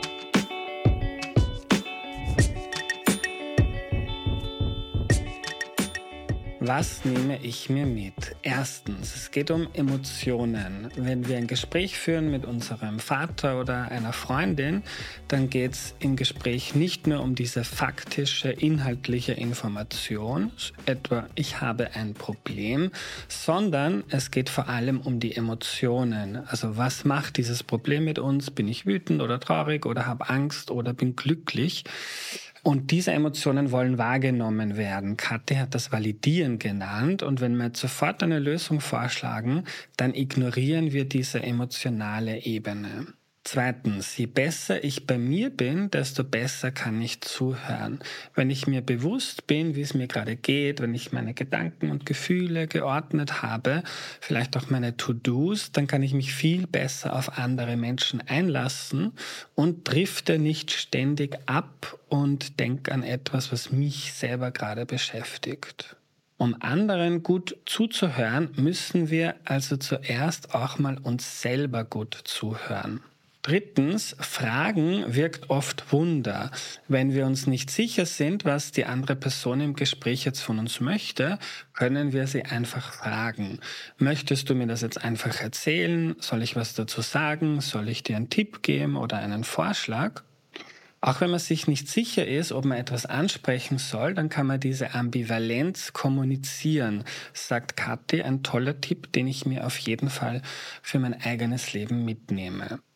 Was nehme ich mir mit? Erstens, es geht um Emotionen. Wenn wir ein Gespräch führen mit unserem Vater oder einer Freundin, dann geht es im Gespräch nicht nur um diese faktische, inhaltliche Information, etwa ich habe ein Problem, sondern es geht vor allem um die Emotionen. Also was macht dieses Problem mit uns? Bin ich wütend oder traurig oder habe Angst oder bin glücklich? Und diese Emotionen wollen wahrgenommen werden. Kathi hat das Validieren genannt. Und wenn wir jetzt sofort eine Lösung vorschlagen, dann ignorieren wir diese emotionale Ebene. Zweitens, je besser ich bei mir bin, desto besser kann ich zuhören. Wenn ich mir bewusst bin, wie es mir gerade geht, wenn ich meine Gedanken und Gefühle geordnet habe, vielleicht auch meine To-Dos, dann kann ich mich viel besser auf andere Menschen einlassen und drifte nicht ständig ab und denke an etwas, was mich selber gerade beschäftigt. Um anderen gut zuzuhören, müssen wir also zuerst auch mal uns selber gut zuhören. Drittens, Fragen wirkt oft Wunder. Wenn wir uns nicht sicher sind, was die andere Person im Gespräch jetzt von uns möchte, können wir sie einfach fragen. Möchtest du mir das jetzt einfach erzählen? Soll ich was dazu sagen? Soll ich dir einen Tipp geben oder einen Vorschlag? Auch wenn man sich nicht sicher ist, ob man etwas ansprechen soll, dann kann man diese Ambivalenz kommunizieren, sagt Kathi, ein toller Tipp, den ich mir auf jeden Fall für mein eigenes Leben mitnehme.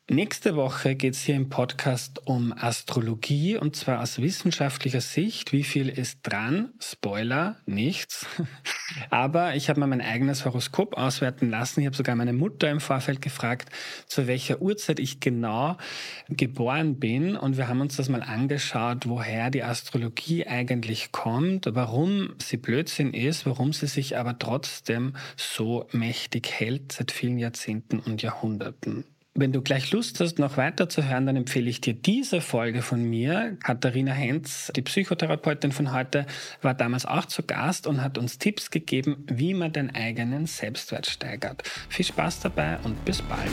Nächste Woche geht es hier im Podcast um Astrologie und zwar aus wissenschaftlicher Sicht. Wie viel ist dran? Spoiler, nichts. Aber ich habe mir mein eigenes Horoskop auswerten lassen. Ich habe sogar meine Mutter im Vorfeld gefragt, zu welcher Uhrzeit ich genau geboren bin. Und wir haben uns das mal angeschaut, woher die Astrologie eigentlich kommt, warum sie Blödsinn ist, warum sie sich aber trotzdem so mächtig hält seit vielen Jahrzehnten und Jahrhunderten. Wenn du gleich Lust hast, noch weiter zu hören, dann empfehle ich dir diese Folge von mir. Katharina Henz, die Psychotherapeutin von heute, war damals auch zu Gast und hat uns Tipps gegeben, wie man den eigenen Selbstwert steigert. Viel Spaß dabei und bis bald.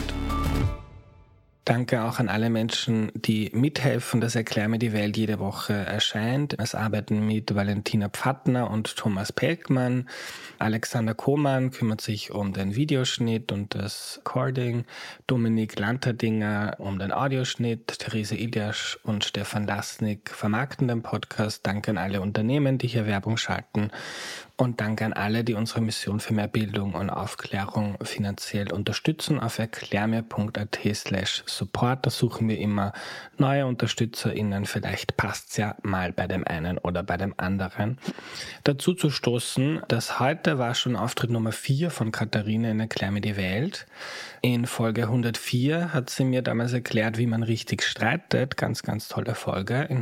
Danke auch an alle Menschen, die mithelfen, dass Erklär mir die Welt jede Woche erscheint. Es arbeiten mit Valentina Pfattner und Thomas Pelkmann. Alexander Kohmann kümmert sich um den Videoschnitt und das Recording. Dominik Lanterdinger um den Audioschnitt. Therese Iljasch und Stefan Lasnik vermarkten den Podcast. Danke an alle Unternehmen, die hier Werbung schalten. Und danke an alle, die unsere Mission für mehr Bildung und Aufklärung finanziell unterstützen. Auf erklärmir.at/support, da suchen wir immer neue UnterstützerInnen. Vielleicht passt's ja mal bei dem einen oder bei dem anderen. Dazu zu stoßen, dass heute war schon Auftritt Nummer 4 von Katharina in Erklär mir die Welt. In Folge 104 hat sie mir damals erklärt, wie man richtig streitet. Ganz, ganz tolle Folge. In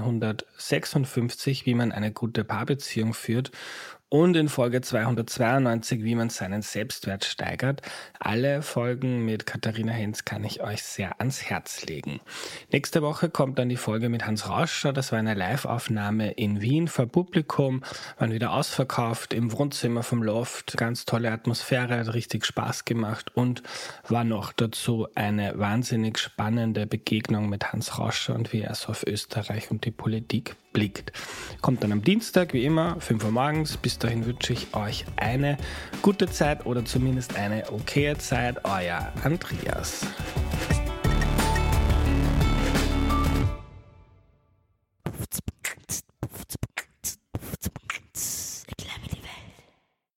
156, wie man eine gute Paarbeziehung führt. Und in Folge 292, wie man seinen Selbstwert steigert. Alle Folgen mit Katharina Henz kann ich euch sehr ans Herz legen. Nächste Woche kommt dann die Folge mit Hans Rauscher. Das war eine Live-Aufnahme in Wien vor Publikum. Waren wieder ausverkauft im Wohnzimmer vom Loft. Ganz tolle Atmosphäre, hat richtig Spaß gemacht und war noch dazu eine wahnsinnig spannende Begegnung mit Hans Rauscher und wie er so auf Österreich und die Politik blickt. Kommt dann am Dienstag, wie immer, 5 Uhr morgens. Bis dahin wünsche ich euch eine gute Zeit oder zumindest eine okaye Zeit. Euer Andreas.